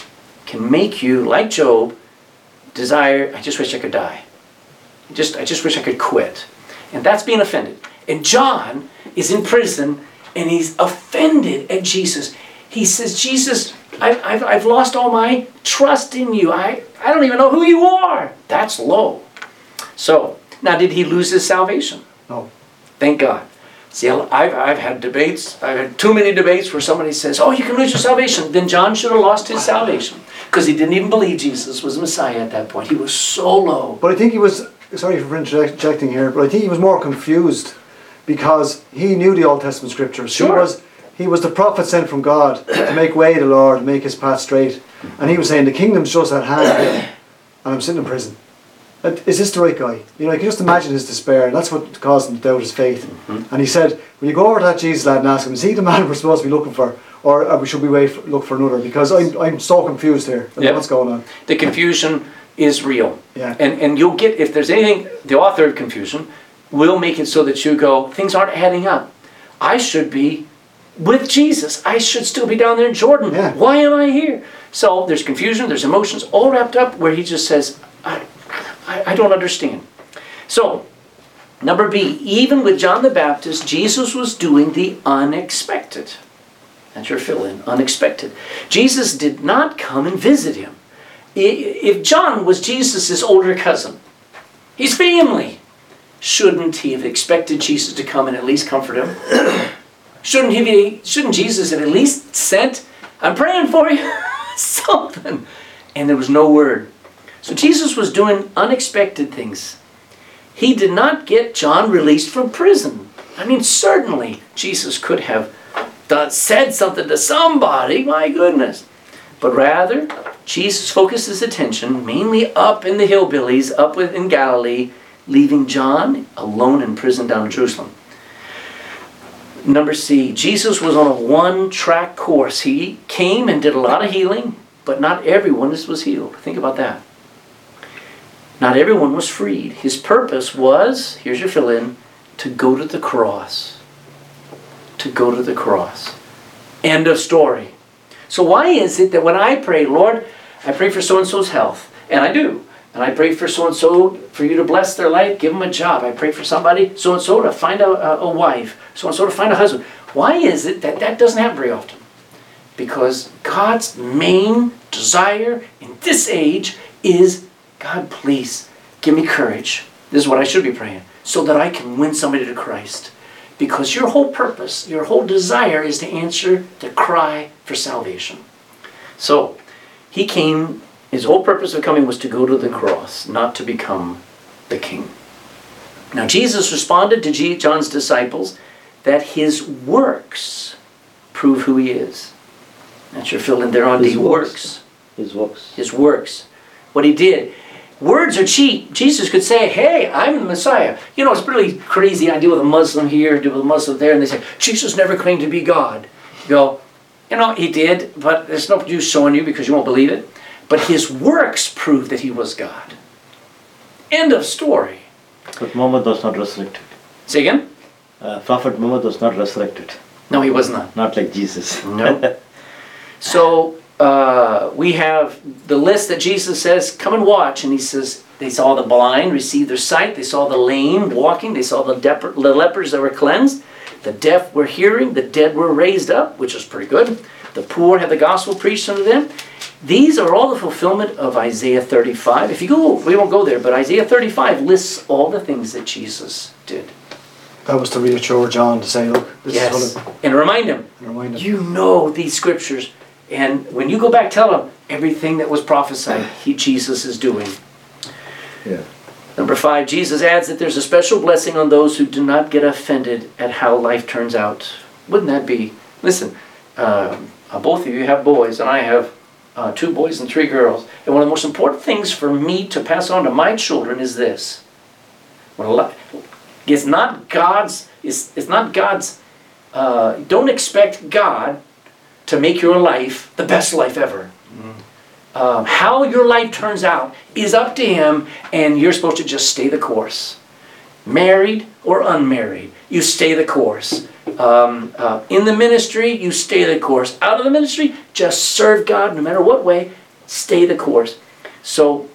[SPEAKER 1] can make you, like Job, desire, I just wish I could die. Just, I just wish I could quit. And that's being offended. And John is in prison, and he's offended at Jesus. He says, Jesus, I, I've, I've lost all my trust in you. I, I don't even know who you are. That's low. So, now did he lose his salvation?
[SPEAKER 2] No.
[SPEAKER 1] Thank God. See, I've, I've had debates, I've had too many debates where somebody says, oh, you can lose your salvation. Then John should have lost his salvation because he didn't even believe Jesus was Messiah at that point. He was so low.
[SPEAKER 2] But I think he was, sorry for interjecting here, but I think he was more confused because he knew the Old Testament scriptures.
[SPEAKER 1] Sure.
[SPEAKER 2] He was, he was the prophet sent from God to make way the Lord, make his path straight. And he was saying, the kingdom's just at hand here, and I'm sitting in prison. Is this the right guy? You know, you can just imagine his despair, and that's what caused him to doubt his faith. Mm-hmm. And he said, will you go over to that Jesus lad and ask him, is he the man we're supposed to be looking for? Or uh, should we wait for, look for another? Because I'm, I'm so confused here. I don't know what's going on.
[SPEAKER 1] The confusion is real.
[SPEAKER 2] Yeah.
[SPEAKER 1] And, and you'll get, if there's anything, the author of confusion will make it so that you go, things aren't adding up. I should be with Jesus. I should still be down there in Jordan.
[SPEAKER 2] Yeah.
[SPEAKER 1] Why am I here? So there's confusion, there's emotions, all wrapped up where he just says, I, I, I don't understand. So, number B, even with John the Baptist, Jesus was doing the unexpected. That's your fill-in, unexpected. Jesus did not come and visit him. If John was Jesus' older cousin, he's family, shouldn't he have expected Jesus to come and at least comfort him? Shouldn't he be, shouldn't Jesus have at least sent, I'm praying for you, something? And there was no word. So Jesus was doing unexpected things. He did not get John released from prison. I mean, certainly Jesus could have done, said something to somebody, my goodness. But rather, Jesus focused his attention mainly up in the hillbillies, up in Galilee, leaving John alone in prison down in Jerusalem. Number C, Jesus was on a one-track course. He came and did a lot of healing, but not everyone was healed. Think about that. Not everyone was freed. His purpose was, here's your fill-in, to go to the cross. To go to the cross. End of story. So why is it that when I pray, Lord, I pray for so-and-so's health, and I do, and I pray for so-and-so, for you to bless their life, give them a job. I pray for somebody, so-and-so, to find a, a, a wife, so-and-so to find a husband. Why is it that that doesn't happen very often? Because God's main desire in this age is, God, please, give me courage. This is what I should be praying, so that I can win somebody to Christ. Because your whole purpose, your whole desire is to answer the cry for salvation. So, he came, his whole purpose of coming was to go to the cross, not to become the king. Now, Jesus responded to John's disciples that his works prove who he is. That's your fill in there on
[SPEAKER 3] His
[SPEAKER 1] D.
[SPEAKER 3] works.
[SPEAKER 1] Works.
[SPEAKER 3] His works.
[SPEAKER 1] His works. What he did. Words are cheap. Jesus could say, hey, I'm the Messiah. You know, it's really crazy. I deal with a Muslim here, deal with a Muslim there, and they say, Jesus never claimed to be God. You go, you know, he did, but there's no use showing you because you won't believe it. But his works prove that he was God. End of story.
[SPEAKER 3] But Muhammad was not resurrected.
[SPEAKER 1] Say again?
[SPEAKER 3] Uh, Prophet Muhammad was not resurrected.
[SPEAKER 1] No, he was not.
[SPEAKER 3] Not like Jesus.
[SPEAKER 1] No. So uh, we have the list that Jesus says, come and watch. And he says, they saw the blind receive their sight. They saw the lame walking. They saw the, dep- the lepers that were cleansed. The deaf were hearing. The dead were raised up, which is pretty good. The poor had the gospel preached unto them. These are all the fulfillment of Isaiah thirty-five. If you go, we won't go there, but Isaiah thirty-five lists all the things that Jesus did.
[SPEAKER 2] That was to reassure John to say, look, this
[SPEAKER 1] Yes.
[SPEAKER 2] is what
[SPEAKER 1] And remind him,
[SPEAKER 2] and remind him.
[SPEAKER 1] you know these scriptures. And when you go back, tell him everything that was prophesied, he, Jesus is doing.
[SPEAKER 3] Yeah.
[SPEAKER 1] Number five, Jesus adds that there's a special blessing on those who do not get offended at how life turns out. Wouldn't that be? Listen, uh, both of you have boys, and I have uh, two boys and three girls. And one of the most important things for me to pass on to my children is this. When a li- it's not God's, it's, it's not God's, uh, don't expect God to make your life the best life ever. Um, how your life turns out is up to him, and you're supposed to just stay the course. Married or unmarried, you stay the course. Um, uh, in the ministry, you stay the course. Out of the ministry, just serve God no matter what way, stay the course. So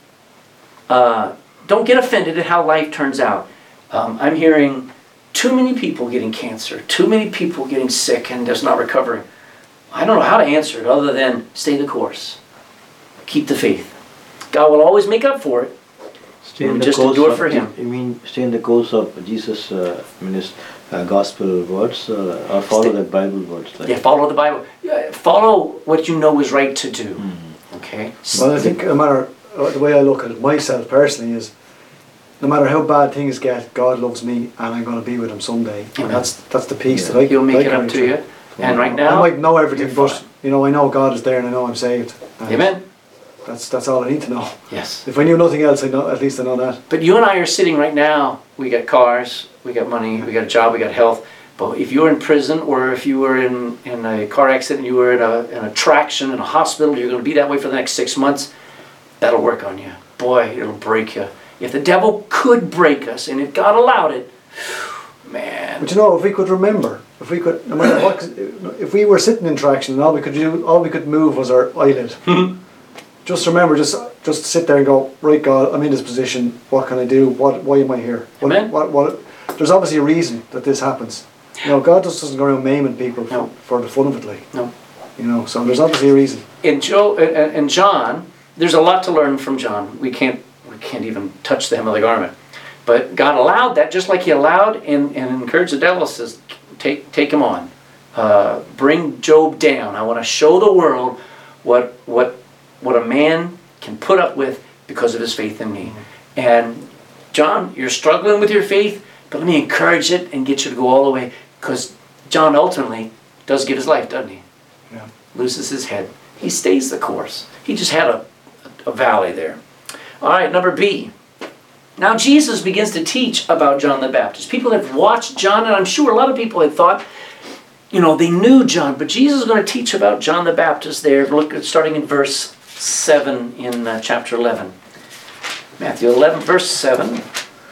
[SPEAKER 1] uh, don't get offended at how life turns out. Um, I'm hearing too many people getting cancer, too many people getting sick and just not recovering. I don't know how to answer it other than stay the course. Keep the faith. God will always make up for it.
[SPEAKER 3] Stay in the
[SPEAKER 1] Just
[SPEAKER 3] course
[SPEAKER 1] endure
[SPEAKER 3] of,
[SPEAKER 1] for him.
[SPEAKER 3] You mean stay in the course of Jesus' uh, minis- uh, gospel words, uh, or follow
[SPEAKER 1] Stay-
[SPEAKER 3] the Bible words? Like
[SPEAKER 1] Yeah, follow the Bible. Yeah, follow what you know is right to do. Okay?
[SPEAKER 2] Well, I think no matter, uh, the way I look at it myself personally is, no matter how bad things get, God loves me and I'm going to be with him someday.
[SPEAKER 1] Amen.
[SPEAKER 2] And that's that's the peace
[SPEAKER 3] Yeah.
[SPEAKER 2] that I
[SPEAKER 1] He'll make
[SPEAKER 2] I
[SPEAKER 1] it up
[SPEAKER 2] carry
[SPEAKER 1] to
[SPEAKER 2] through.
[SPEAKER 1] you. And right now,
[SPEAKER 2] I might know everything,
[SPEAKER 1] you're
[SPEAKER 2] but
[SPEAKER 1] fine.
[SPEAKER 2] you know, I know God is there and I know I'm saved. And
[SPEAKER 1] Amen?
[SPEAKER 2] That's that's all I need to know.
[SPEAKER 1] Yes.
[SPEAKER 2] If I knew nothing else, I know at least I know that.
[SPEAKER 1] But you and I are sitting right now. We got cars, we got money, we got a job, we got health. But if you were in prison, or if you were in, in a car accident, you were in a, in a traction, in a hospital, you're going to be that way for the next six months, that'll work on you. Boy, it'll break you. If the devil could break us, and if God allowed it, man.
[SPEAKER 2] But you know, if we could remember, if we could, no matter what, if we were sitting in traction and all we could do, all we could move was our eyelid. Just remember, just just sit there and go, right, God, I'm in this position. What can I do? What? Why am I here? What,
[SPEAKER 1] Amen.
[SPEAKER 2] What? What? There's obviously a reason that this happens. You know, God just doesn't go around maiming people for,
[SPEAKER 1] No.
[SPEAKER 2] for the fun of it, like.
[SPEAKER 1] No.
[SPEAKER 2] You know, so there's obviously a reason.
[SPEAKER 1] In Joe and and John, there's a lot to learn from John. We can't we can't even touch the hem of the garment. But God allowed that, just like he allowed and, and encouraged the devil, says, take take him on. Uh, bring Job down. I want to show the world what what what a man can put up with because of his faith in me. And John, you're struggling with your faith, but let me encourage it and get you to go all the way, because John ultimately does give his life, doesn't he?
[SPEAKER 2] Yeah.
[SPEAKER 1] Loses his head. He stays the course. He just had a, a valley there. All right, number B. Now Jesus begins to teach about John the Baptist. People have watched John, and I'm sure a lot of people had thought, you know, they knew John, but Jesus is going to teach about John the Baptist there. Look at starting in verse seven in uh, chapter eleven. Matthew eleven, verse seven.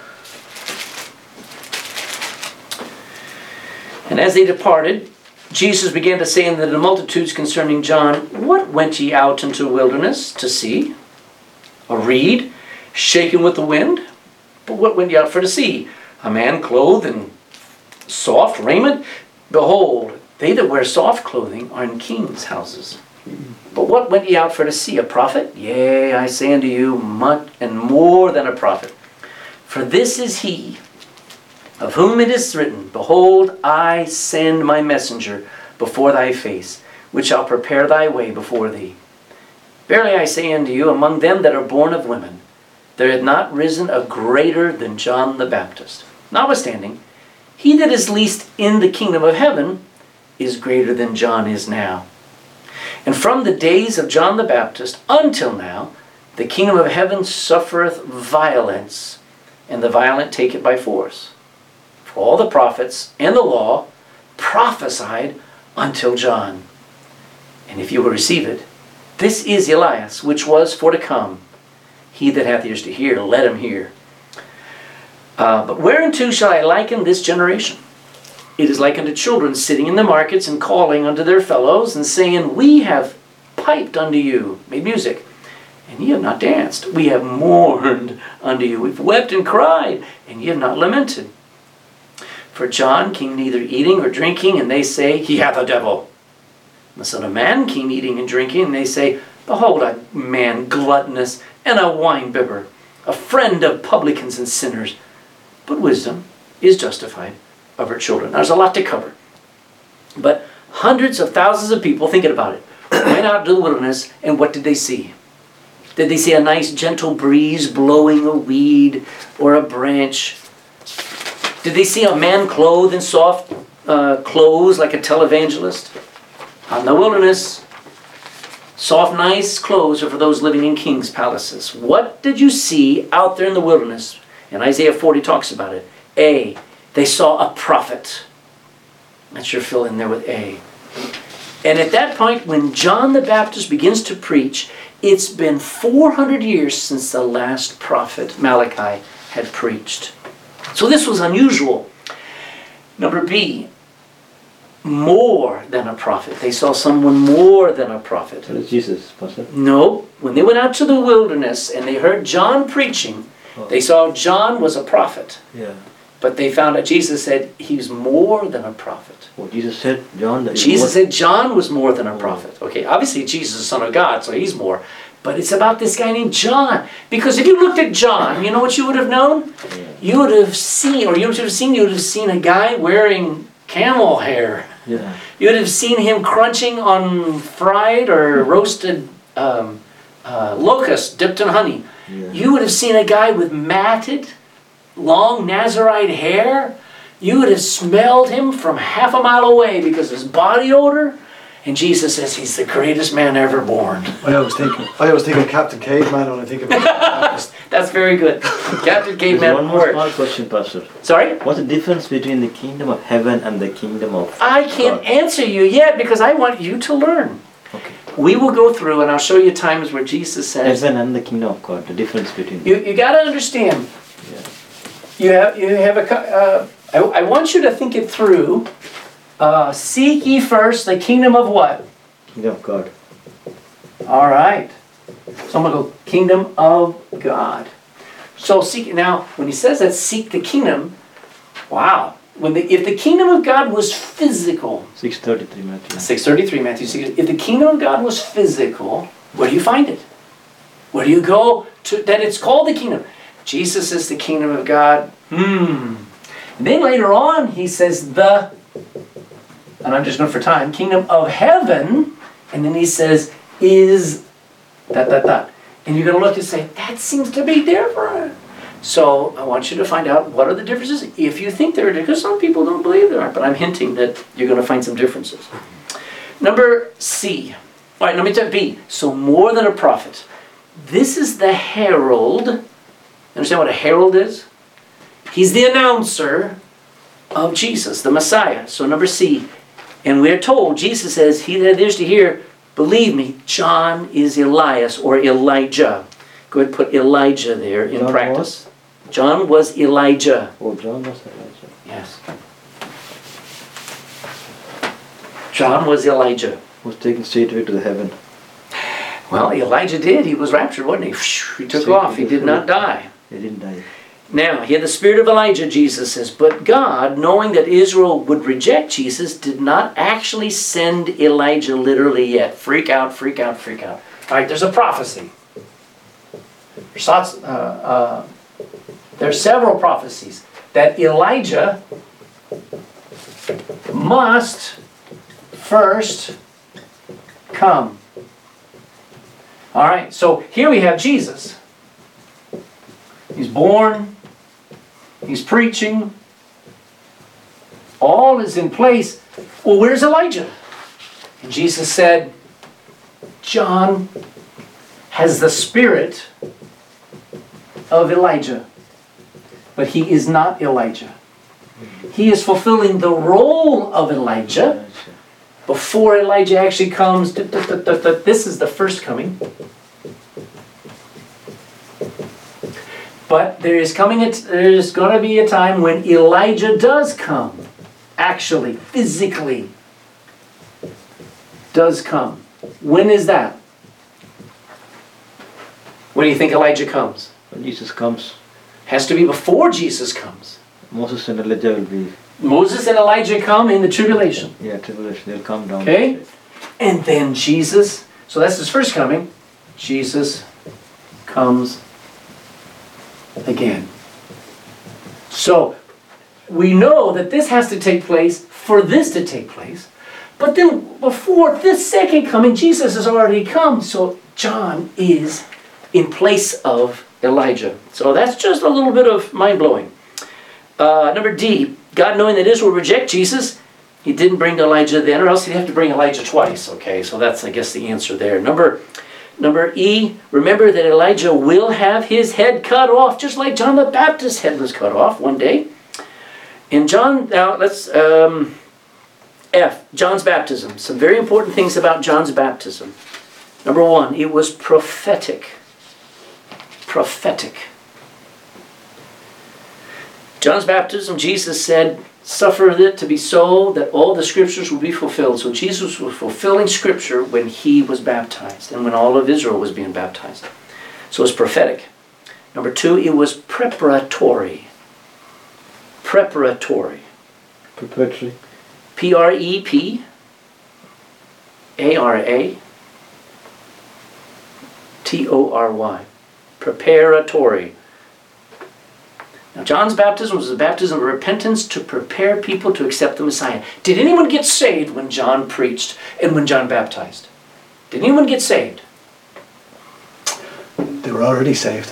[SPEAKER 1] And as they departed, Jesus began to say unto the multitudes concerning John, what went ye out into the wilderness to see? A reed shaken with the wind? But what went ye out for to see? A man clothed in soft raiment? Behold, they that wear soft clothing are in kings' houses. But what went ye out for to see? A prophet? Yea, I say unto you, much and more than a prophet. For this is he, of whom it is written, behold, I send my messenger before thy face, which shall prepare thy way before thee. Verily I say unto you, among them that are born of women, there hath not risen a greater than John the Baptist. Notwithstanding, he that is least in the kingdom of heaven is greater than John is now. And from the days of John the Baptist until now, the kingdom of heaven suffereth violence, and the violent take it by force. For all the prophets and the law prophesied until John. And if you will receive it, this is Elias, which was for to come. He that hath ears to hear, let him hear. Uh, but whereunto shall I liken this generation? It is like unto children sitting in the markets and calling unto their fellows and saying, We have piped unto you, made music, and ye have not danced. We have mourned unto you. We've wept and cried, and ye have not lamented. For John came neither eating or drinking, and they say, He hath a devil. And the Son of Man came eating and drinking, and they say, Behold, a man gluttonous and a wine-bibber, a friend of publicans and sinners. But wisdom is justified of her children. Now, there's a lot to cover. But hundreds of thousands of people, thinking about it, went out to the wilderness, and what did they see? Did they see a nice gentle breeze blowing a weed or a branch? Did they see a man clothed in soft uh, clothes like a televangelist? Out in the wilderness, soft, nice clothes are for those living in king's palaces. What did you see out there in the wilderness? And Isaiah forty talks about it. A, they saw a prophet. That's your fill in there with A. And at that point, when John the Baptist begins to preach, it's been four hundred years since the last prophet, Malachi, had preached. So this was unusual. Number B, more than a prophet. They saw someone more than a prophet.
[SPEAKER 3] That is Jesus, Pastor.
[SPEAKER 1] No, when they went out to the wilderness and they heard John preaching,
[SPEAKER 3] Oh.
[SPEAKER 1] they saw John was a prophet.
[SPEAKER 3] Yeah.
[SPEAKER 1] But they found out Jesus said he's more than a prophet.
[SPEAKER 3] Oh, Jesus said John that
[SPEAKER 1] Jesus
[SPEAKER 3] more...
[SPEAKER 1] said John was more than a prophet. Okay, obviously Jesus is the Son of God, so he's more. But it's about this guy named John. Because if you looked at John, you know what you would have known?
[SPEAKER 3] Yeah.
[SPEAKER 1] You would have seen, or you would have seen, you would have seen a guy wearing camel hair.
[SPEAKER 3] Yeah.
[SPEAKER 1] You would have seen him crunching on fried or roasted um, uh, locusts dipped in honey.
[SPEAKER 3] Yeah.
[SPEAKER 1] You would have seen a guy with matted, long Nazarite hair. You would have smelled him from half a mile away because of his body odor. And Jesus says he's the greatest man ever born.
[SPEAKER 2] I always think I always think of Captain Caveman when I think about Baptist.
[SPEAKER 1] That's very good. Captain
[SPEAKER 3] There's
[SPEAKER 1] Caveman
[SPEAKER 3] one more
[SPEAKER 1] worked.
[SPEAKER 3] small question, Pastor.
[SPEAKER 1] Sorry?
[SPEAKER 3] What's the difference between the kingdom of heaven and the kingdom of
[SPEAKER 1] I can't
[SPEAKER 3] God?
[SPEAKER 1] answer you yet because I want you to learn.
[SPEAKER 3] Okay.
[SPEAKER 1] We will go through and I'll show you times where Jesus says,
[SPEAKER 3] Heaven and the kingdom of God, the difference between
[SPEAKER 1] you, you got to understand,
[SPEAKER 3] Yeah.
[SPEAKER 1] you have, you have a, co- uh, I, I want you to think it through. Uh, seek ye first the kingdom of what?
[SPEAKER 3] Kingdom of God.
[SPEAKER 1] All right. So I'm going to go kingdom of God. So seek, now when he says that, seek the kingdom, wow. When the, if the kingdom of God was physical,
[SPEAKER 3] six thirty-three Matthew.
[SPEAKER 1] six thirty-three Matthew six, if the kingdom of God was physical, where do you find it? Where do you go to, that it's called the kingdom? Jesus is the kingdom of God. Hmm. And then later on he says the, and I'm just going for time, kingdom of heaven. And then he says, is that, that, that. And you're going to look and say, that seems to be different. So I want you to find out what are the differences, if you think there are, because some people don't believe there are, but I'm hinting that you're going to find some differences. Number C. All right, let me tell B. So more than a prophet. This is the herald. Understand what a herald is? He's the announcer of Jesus, the Messiah. So number C. And we're told, Jesus says, he that is to hear, believe me, John is Elias or Elijah. Go ahead and put Elijah there in
[SPEAKER 3] John
[SPEAKER 1] practice.
[SPEAKER 3] was?
[SPEAKER 1] John was Elijah.
[SPEAKER 3] Oh, John was Elijah.
[SPEAKER 1] Yes. John was Elijah.
[SPEAKER 3] Was taken straight away to the heaven.
[SPEAKER 1] Well, Elijah did. He was raptured, wasn't he? He took
[SPEAKER 3] Straight
[SPEAKER 1] off.
[SPEAKER 3] to
[SPEAKER 1] He
[SPEAKER 3] the
[SPEAKER 1] did not
[SPEAKER 3] heaven.
[SPEAKER 1] die.
[SPEAKER 3] He didn't die.
[SPEAKER 1] Now, he had the spirit of Elijah, Jesus says. But God, knowing that Israel would reject Jesus, did not actually send Elijah literally yet. Freak out, freak out, freak out. All right, there's a prophecy. There's, lots, uh, uh, there's several prophecies that Elijah must first come. All right, so here we have Jesus. He's born. He's preaching. All all is in place. Well, where's Elijah? And Jesus said, John has the spirit of Elijah, but he is not Elijah. He is fulfilling the role of Elijah before Elijah actually comes. This is the first coming. But there is coming. A, there is going to be a time when Elijah does come, actually, physically, does come. When is that? When do you think Elijah comes?
[SPEAKER 3] When Jesus comes,
[SPEAKER 1] Has to be before Jesus comes.
[SPEAKER 3] Moses and Elijah will be,
[SPEAKER 1] Moses and Elijah come in the tribulation.
[SPEAKER 3] yeah, tribulation, they'll come down.
[SPEAKER 1] Okay? And then Jesus, so that's his first coming. Jesus comes again. So, we know that this has to take place for this to take place. But then, before this second coming, Jesus has already come. So, John is in place of Elijah. So, that's just a little bit of mind-blowing. Uh, number D, God knowing that Israel would reject Jesus, he didn't bring Elijah then, or else he'd have to bring Elijah twice. Okay, so that's, I guess, the answer there. Number, number E, remember that Elijah will have his head cut off, just like John the Baptist's head was cut off one day. In John, now let's, um, F, John's baptism. Some very important things about John's baptism. Number one, it was prophetic. Prophetic. John's baptism, Jesus said, suffered it to be so that all the scriptures would be fulfilled. So Jesus was fulfilling scripture when he was baptized and when all of Israel was being baptized. So it was prophetic. Number two, it was preparatory. Preparatory.
[SPEAKER 3] Preparatory.
[SPEAKER 1] P R E P A R A T O R Y. Preparatory. Now, John's baptism was a baptism of repentance to prepare people to accept the Messiah. Did anyone get saved when John preached and when John baptized? Did anyone get saved?
[SPEAKER 2] They were already saved.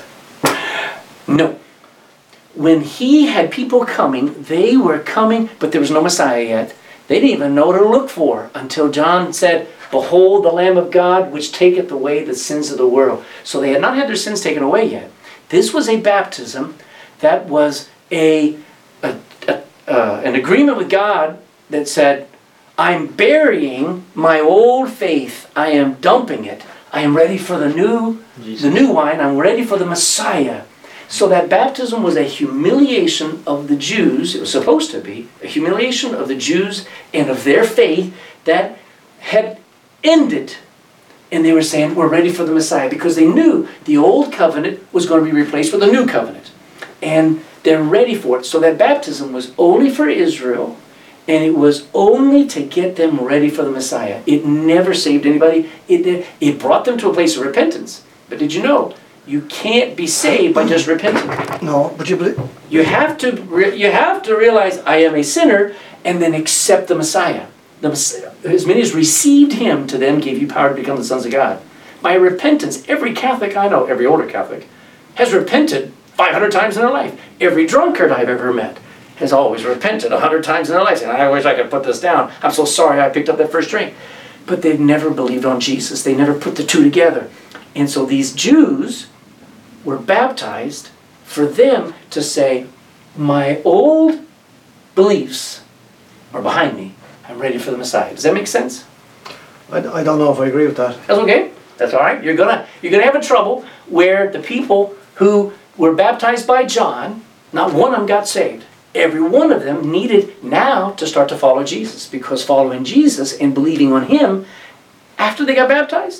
[SPEAKER 1] No. When he had people coming, they were coming, but there was no Messiah yet. They didn't even know what to look for until John said, "Behold the Lamb of God, which taketh away the sins of the world." So they had not had their sins taken away yet. This was a baptism that was a, a, a uh, an agreement with God that said, I'm burying my old faith. I am dumping it. I am ready for the new, Jesus. the new wine. I'm ready for the Messiah. So that baptism was a humiliation of the Jews. It was supposed to be a humiliation of the Jews and of their faith that had ended. And they were saying, we're ready for the Messiah, because they knew the old covenant was going to be replaced with a new covenant. And they're ready for it. So that baptism was only for Israel, and it was only to get them ready for the Messiah. It never saved anybody. It, it brought them to a place of repentance. But did you know, you can't be saved by just repenting.
[SPEAKER 2] No, but you believe...
[SPEAKER 1] You have to, re you have to realize, I am a sinner, and then accept the Messiah. The Messiah. As many as received him, to them gave you power to become the sons of God. By repentance, every Catholic I know, every older Catholic, has repented five hundred times in their life. Every drunkard I've ever met has always repented a hundred times in their life. And I wish I could put this down. I'm so sorry I picked up that first drink. But they've never believed on Jesus. They never put the two together. And so these Jews were baptized for them to say, my old beliefs are behind me. I'm ready for the Messiah. Does that make sense?
[SPEAKER 2] I, I don't know if I agree with that.
[SPEAKER 1] That's okay. That's all right. You're gonna you're gonna have a trouble where the people who were baptized by John, not one of them got saved. Every one of them needed now to start to follow Jesus, because following Jesus and believing on him after they got baptized,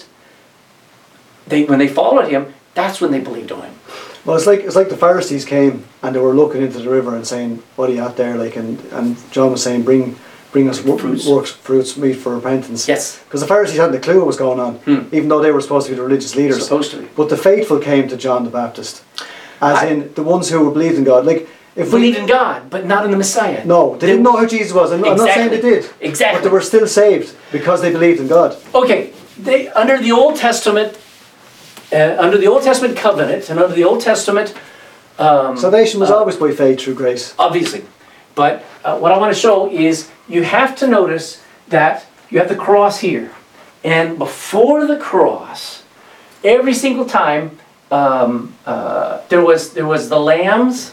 [SPEAKER 1] they when they followed him, that's when they believed on him.
[SPEAKER 2] Well, it's like it's like the Pharisees came and they were looking into the river and saying, "What are you at there?" Like, and and John was saying, "Bring." Bring us fruits. works, fruits, meat for repentance."
[SPEAKER 1] Yes.
[SPEAKER 2] Because the Pharisees hadn't a clue what was going on,
[SPEAKER 1] hmm.
[SPEAKER 2] even though they were supposed to be the religious leaders.
[SPEAKER 1] Supposed to be.
[SPEAKER 2] But the faithful came to John the Baptist, as I, in the ones who believed in God. Like if
[SPEAKER 1] believed
[SPEAKER 2] we,
[SPEAKER 1] in God, but not in the Messiah.
[SPEAKER 2] No, they, they didn't know who Jesus was. I'm, exactly. I'm not saying they did.
[SPEAKER 1] Exactly.
[SPEAKER 2] But they were still saved because they believed in God.
[SPEAKER 1] Okay. They under the Old Testament, uh, under the Old Testament covenant, and under the Old Testament, um,
[SPEAKER 2] salvation was
[SPEAKER 1] uh,
[SPEAKER 2] always by faith through grace.
[SPEAKER 1] Obviously. But uh, what I want to show is you have to notice that you have the cross here. And before the cross, every single time, um, uh, there was, there was the lambs,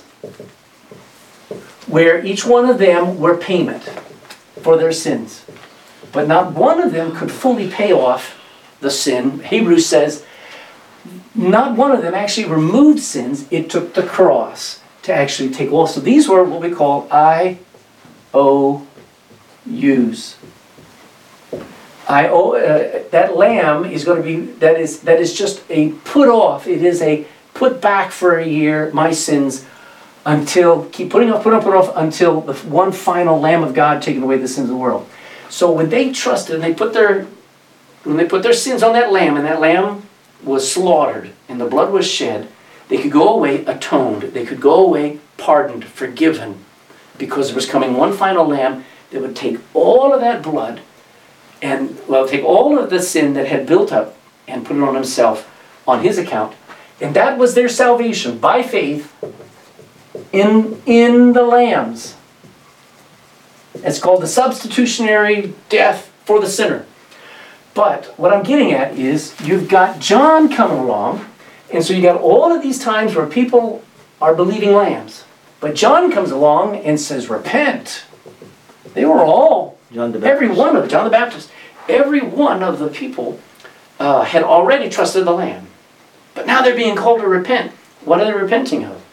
[SPEAKER 1] where each one of them were payment for their sins. But not one of them could fully pay off the sin. Hebrews says, not one of them actually removed sins. It took the cross to actually take all. So these were what we call I O Us. I O, uh, that lamb is going to be, that is, that is just a put off. It is a put back for a year, my sins, until, keep putting off, putting off, putting off, until the one final Lamb of God taking away the sins of the world. So when they trusted and they put their, when they put their sins on that lamb, and that lamb was slaughtered, and the blood was shed, they could go away atoned. They could go away pardoned, forgiven, because there was coming one final lamb that would take all of that blood and, well, take all of the sin that had built up and put it on himself, on his account. And that was their salvation, by faith, in, in the lambs. It's called the substitutionary death for the sinner. But what I'm getting at is, you've got John coming along, and so you got all of these times where people are believing lambs. But John comes along and says, repent. They were all,
[SPEAKER 3] John the
[SPEAKER 1] every
[SPEAKER 3] Baptist.
[SPEAKER 1] one of John the Baptist, every one of the people uh, had already trusted the Lamb. But now they're being called to repent. What are they repenting of?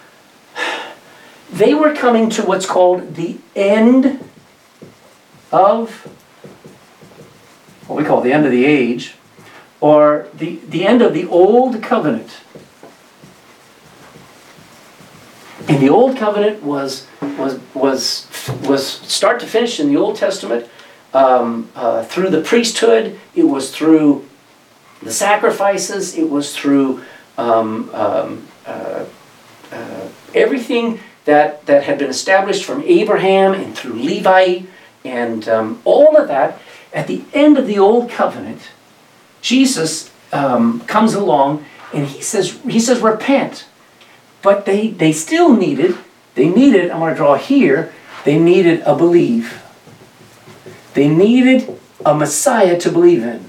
[SPEAKER 1] They were coming to what's called the end of, what we call the end of the age, or the, the end of the old covenant. And the old covenant was, was, was, was start to finish in the Old Testament, um, uh, through the priesthood. It was through the sacrifices. It was through um, um, uh, uh, everything that, that had been established from Abraham and through Levi and um, all of that. At the end of the Old Covenant, Jesus um, comes along and he says, he says, repent. But they, they still needed, they needed, I'm going to draw here, they needed a believe. They needed a Messiah to believe in.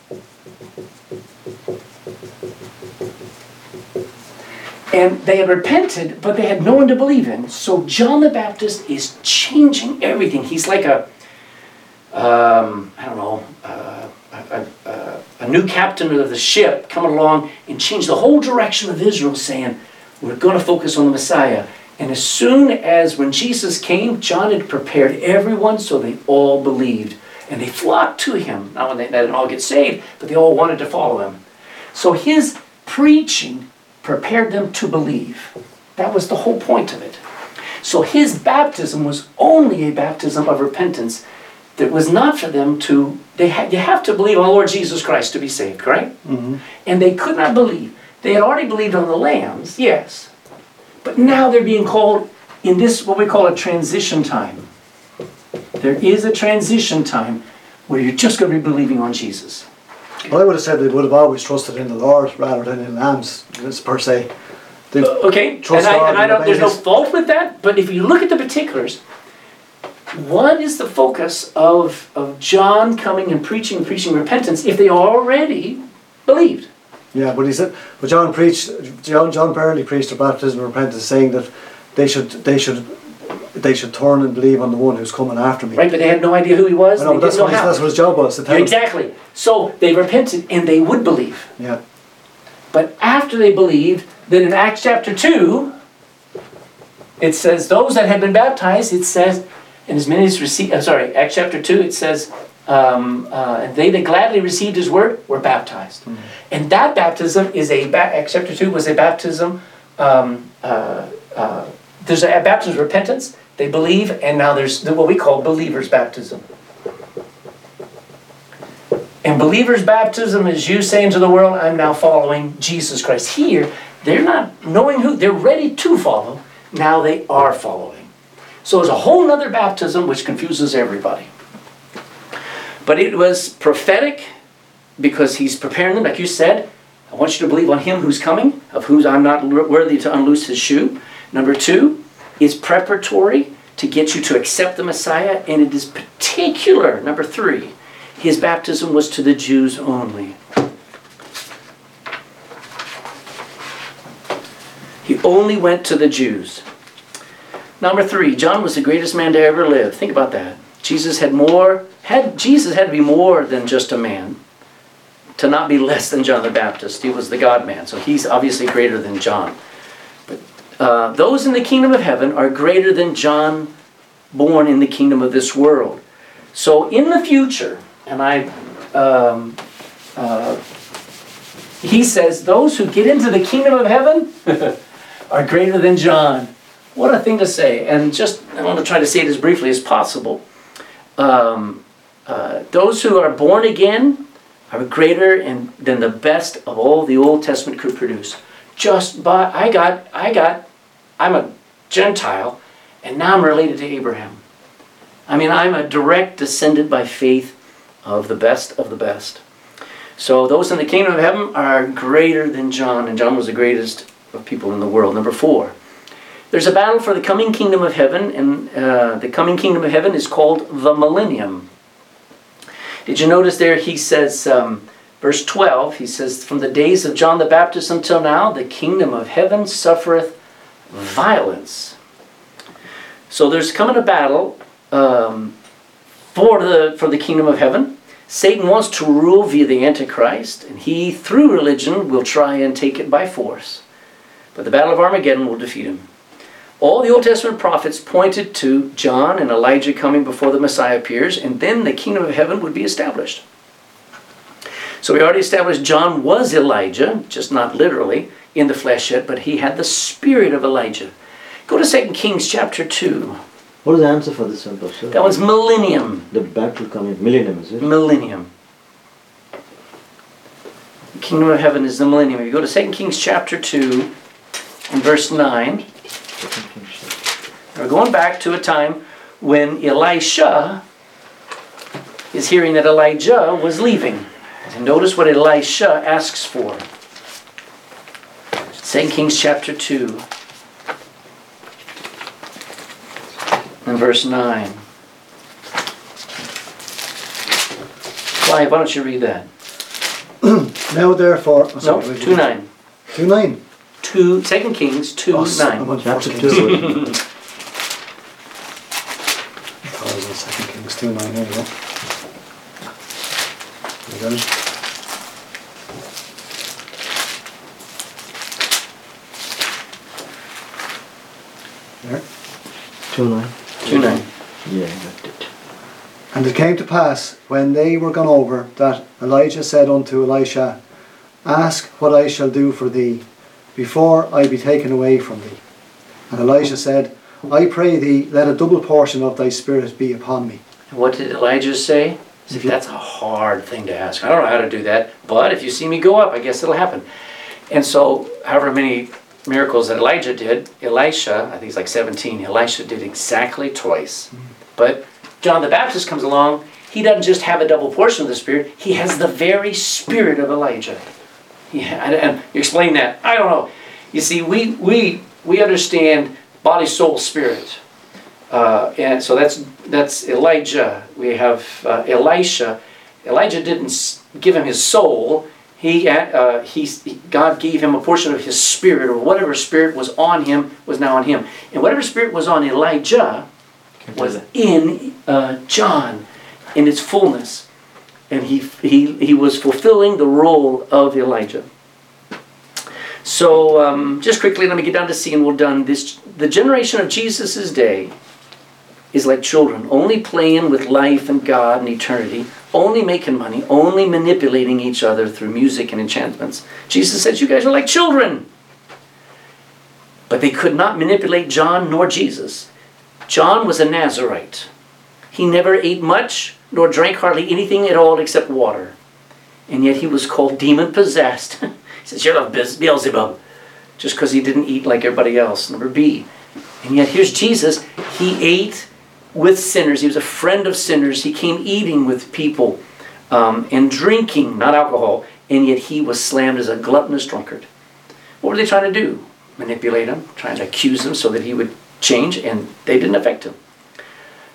[SPEAKER 1] And they had repented, but they had no one to believe in. So John the Baptist is changing everything. He's like a, um, I don't know, uh, a, a, a new captain of the ship coming along and change the whole direction of Israel, saying, we're going to focus on the Messiah. And as soon as when Jesus came, John had prepared everyone so they all believed. And they flocked to him. Not when they, they didn't all get saved, but they all wanted to follow him. So his preaching prepared them to believe. That was the whole point of it. So his baptism was only a baptism of repentance. That was not for them to, they had, you have to believe on the Lord Jesus Christ to be saved, correct? Mm-hmm. And they could not believe. They had already believed on the lambs, yes. But now they're being called in this, what we call a transition time. There is a transition time where you're just going to be believing on Jesus.
[SPEAKER 2] Well, I would have said they would have always trusted in the Lord rather than in lambs, per se. They
[SPEAKER 1] okay, and, I, and I don't, there's no fault with that, but if you look at the particulars, what is the focus of, of John coming and preaching, preaching repentance if they already believed?
[SPEAKER 2] Yeah, but he said, but John preached, John, John barely preached the baptism of repentance, saying that they should, they should, they should turn and believe on the one who's coming after me.
[SPEAKER 1] Right, but they had no idea who he was.
[SPEAKER 2] I know,
[SPEAKER 1] they
[SPEAKER 2] that's,
[SPEAKER 1] didn't
[SPEAKER 2] what
[SPEAKER 1] know
[SPEAKER 2] his,
[SPEAKER 1] how.
[SPEAKER 2] that's what his job was. To tell
[SPEAKER 1] Yeah, exactly. So they repented and they would believe.
[SPEAKER 2] Yeah.
[SPEAKER 1] But after they believed, then in Acts chapter two, it says those that had been baptized, it says, and as many as received, uh, sorry, Acts chapter two, it says, um, uh, and they that gladly received his word were baptized. Mm-hmm. And that baptism is a, ba Acts chapter two was a baptism, um, uh, uh, there's a, a baptism of repentance, they believe, and now there's what we call believer's baptism. And believer's baptism is you saying to the world, I'm now following Jesus Christ. Here, they're not knowing who, they're ready to follow, now they are following. So it's a whole other baptism which confuses everybody. But it was prophetic because he's preparing them, like you said. I want you to believe on him who's coming, of whose I'm not worthy to unloose his shoe. Number two, it's preparatory to get you to accept the Messiah, and it is particular. Number three, his baptism was to the Jews only. He only went to the Jews. Number three, John was the greatest man to ever live. Think about that. Jesus had more, had Jesus had to be more than just a man, to not be less than John the Baptist. He was the God-man, so he's obviously greater than John. But uh, those in the kingdom of heaven are greater than John born in the kingdom of this world. So in the future, and I, um, uh, he says, those who get into the kingdom of heaven are greater than John. What a thing to say. And just, I want to try to say it as briefly as possible. Um, uh, those who are born again are greater in, than the best of all the Old Testament could produce. Just by, I got, I got, I'm a Gentile, and now I'm related to Abraham. I mean, I'm a direct descendant by faith of the best of the best. So those in the kingdom of heaven are greater than John, and John was the greatest of people in the world. Number four, there's a battle for the coming kingdom of heaven, and uh, the coming kingdom of heaven is called the millennium. Did you notice there he says, um, verse twelve, he says, from the days of John the Baptist until now, the kingdom of heaven suffereth violence. So there's coming a battle um, for the for the kingdom of heaven. Satan wants to rule via the Antichrist, and he, through religion, will try and take it by force. But the battle of Armageddon will defeat him. All the Old Testament prophets pointed to John and Elijah coming before the Messiah appears, and then the kingdom of heaven would be established. So we already established John was Elijah, just not literally in the flesh yet, but he had the spirit of Elijah. Go to Second Kings chapter two.
[SPEAKER 3] What is the answer for this one, Pastor?
[SPEAKER 1] That was millennium.
[SPEAKER 3] The battle coming, millennium, is it?
[SPEAKER 1] Millennium. The kingdom of heaven is the millennium. If you go to Second Kings chapter two and verse nine, we're going back to a time when Elisha is hearing that Elijah was leaving. And notice what Elisha asks for. Second Kings chapter two and verse nine. Clive, why don't you read that?
[SPEAKER 2] Now therefore... Oh,
[SPEAKER 1] No,
[SPEAKER 2] sorry,
[SPEAKER 1] two nine.
[SPEAKER 2] two nine.
[SPEAKER 1] Two, Second Kings two
[SPEAKER 2] Oh,
[SPEAKER 1] nine.
[SPEAKER 2] I'm on
[SPEAKER 3] Chapter
[SPEAKER 2] First
[SPEAKER 3] two.
[SPEAKER 2] Kings. I was on Second Kings two nine. Here we go. There we go. There.
[SPEAKER 3] Two nine.
[SPEAKER 1] Two nine.
[SPEAKER 3] Yeah, I got it.
[SPEAKER 2] And it came to pass, when they were gone over, that Elijah said unto Elisha, ask what I shall do for thee, before I be taken away from thee. And Elisha said, I pray thee, let a double portion of thy spirit be upon me.
[SPEAKER 1] What did Elijah say? He said, that's a hard thing to ask. I don't know how to do that, but if you see me go up, I guess it'll happen. And so, however many miracles that Elijah did, Elisha, I think he's like seventeen, Elisha did exactly twice. Mm-hmm. But John the Baptist comes along, he doesn't just have a double portion of the Spirit, he has the very spirit of Elijah. Yeah, and, and you explain that. I don't know. You see, we we we understand body, soul, spirit, uh, and so that's that's Elijah. We have uh, Elisha. Elijah didn't give him his soul. He uh, he God gave him a portion of his spirit, or whatever spirit was on him was now on him, and whatever spirit was on Elijah was in uh, John in its fullness. And he, he, he was fulfilling the role of Elijah. So, um, just quickly, let me get down to C and we're done. This, the generation of Jesus' day is like children, only playing with life and God and eternity, only making money, only manipulating each other through music and enchantments. Jesus says, you guys are like children. But they could not manipulate John nor Jesus. John was a Nazarite. He never ate much, nor drank hardly anything at all except water. And yet he was called demon-possessed. He says, you're of Beelzebub, just because he didn't eat like everybody else. Number B. And yet here's Jesus. He ate with sinners. He was a friend of sinners. He came eating with people um, and drinking, not alcohol. And yet he was slammed as a gluttonous drunkard. What were they trying to do? Manipulate him, trying to accuse him so that he would change, and they didn't affect him.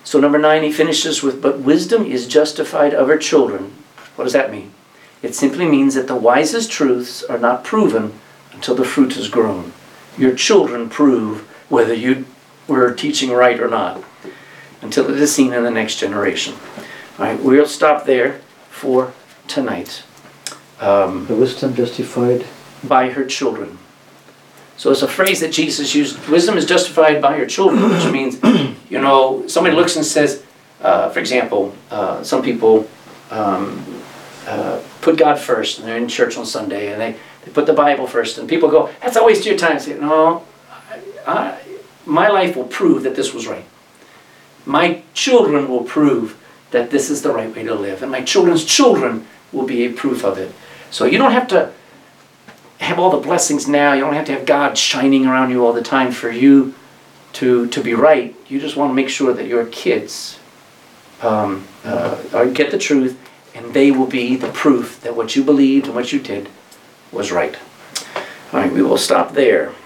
[SPEAKER 1] So number nine, he finishes with, but wisdom is justified of her children. What does that mean? It simply means that the wisest truths are not proven until the fruit is grown. Your children prove whether you were teaching right or not, until it is seen in the next generation. All right, we'll stop there for tonight. Um,
[SPEAKER 3] The wisdom justified.
[SPEAKER 1] by her children. So it's a phrase that Jesus used. Wisdom is justified by her children, which means, you know, somebody looks and says, uh, for example, uh, some people um, uh, put God first, and they're in church on Sunday, and they, they put the Bible first, and people go, that's a waste of your time. I say, no, I, I, my life will prove that this was right. My children will prove that this is the right way to live, and my children's children will be a proof of it. So you don't have to have all the blessings now. You don't have to have God shining around you all the time for you to to be right. You just want to make sure that your kids um, uh, get the truth, and they will be the proof that what you believed and what you did was right. All right, we will stop there.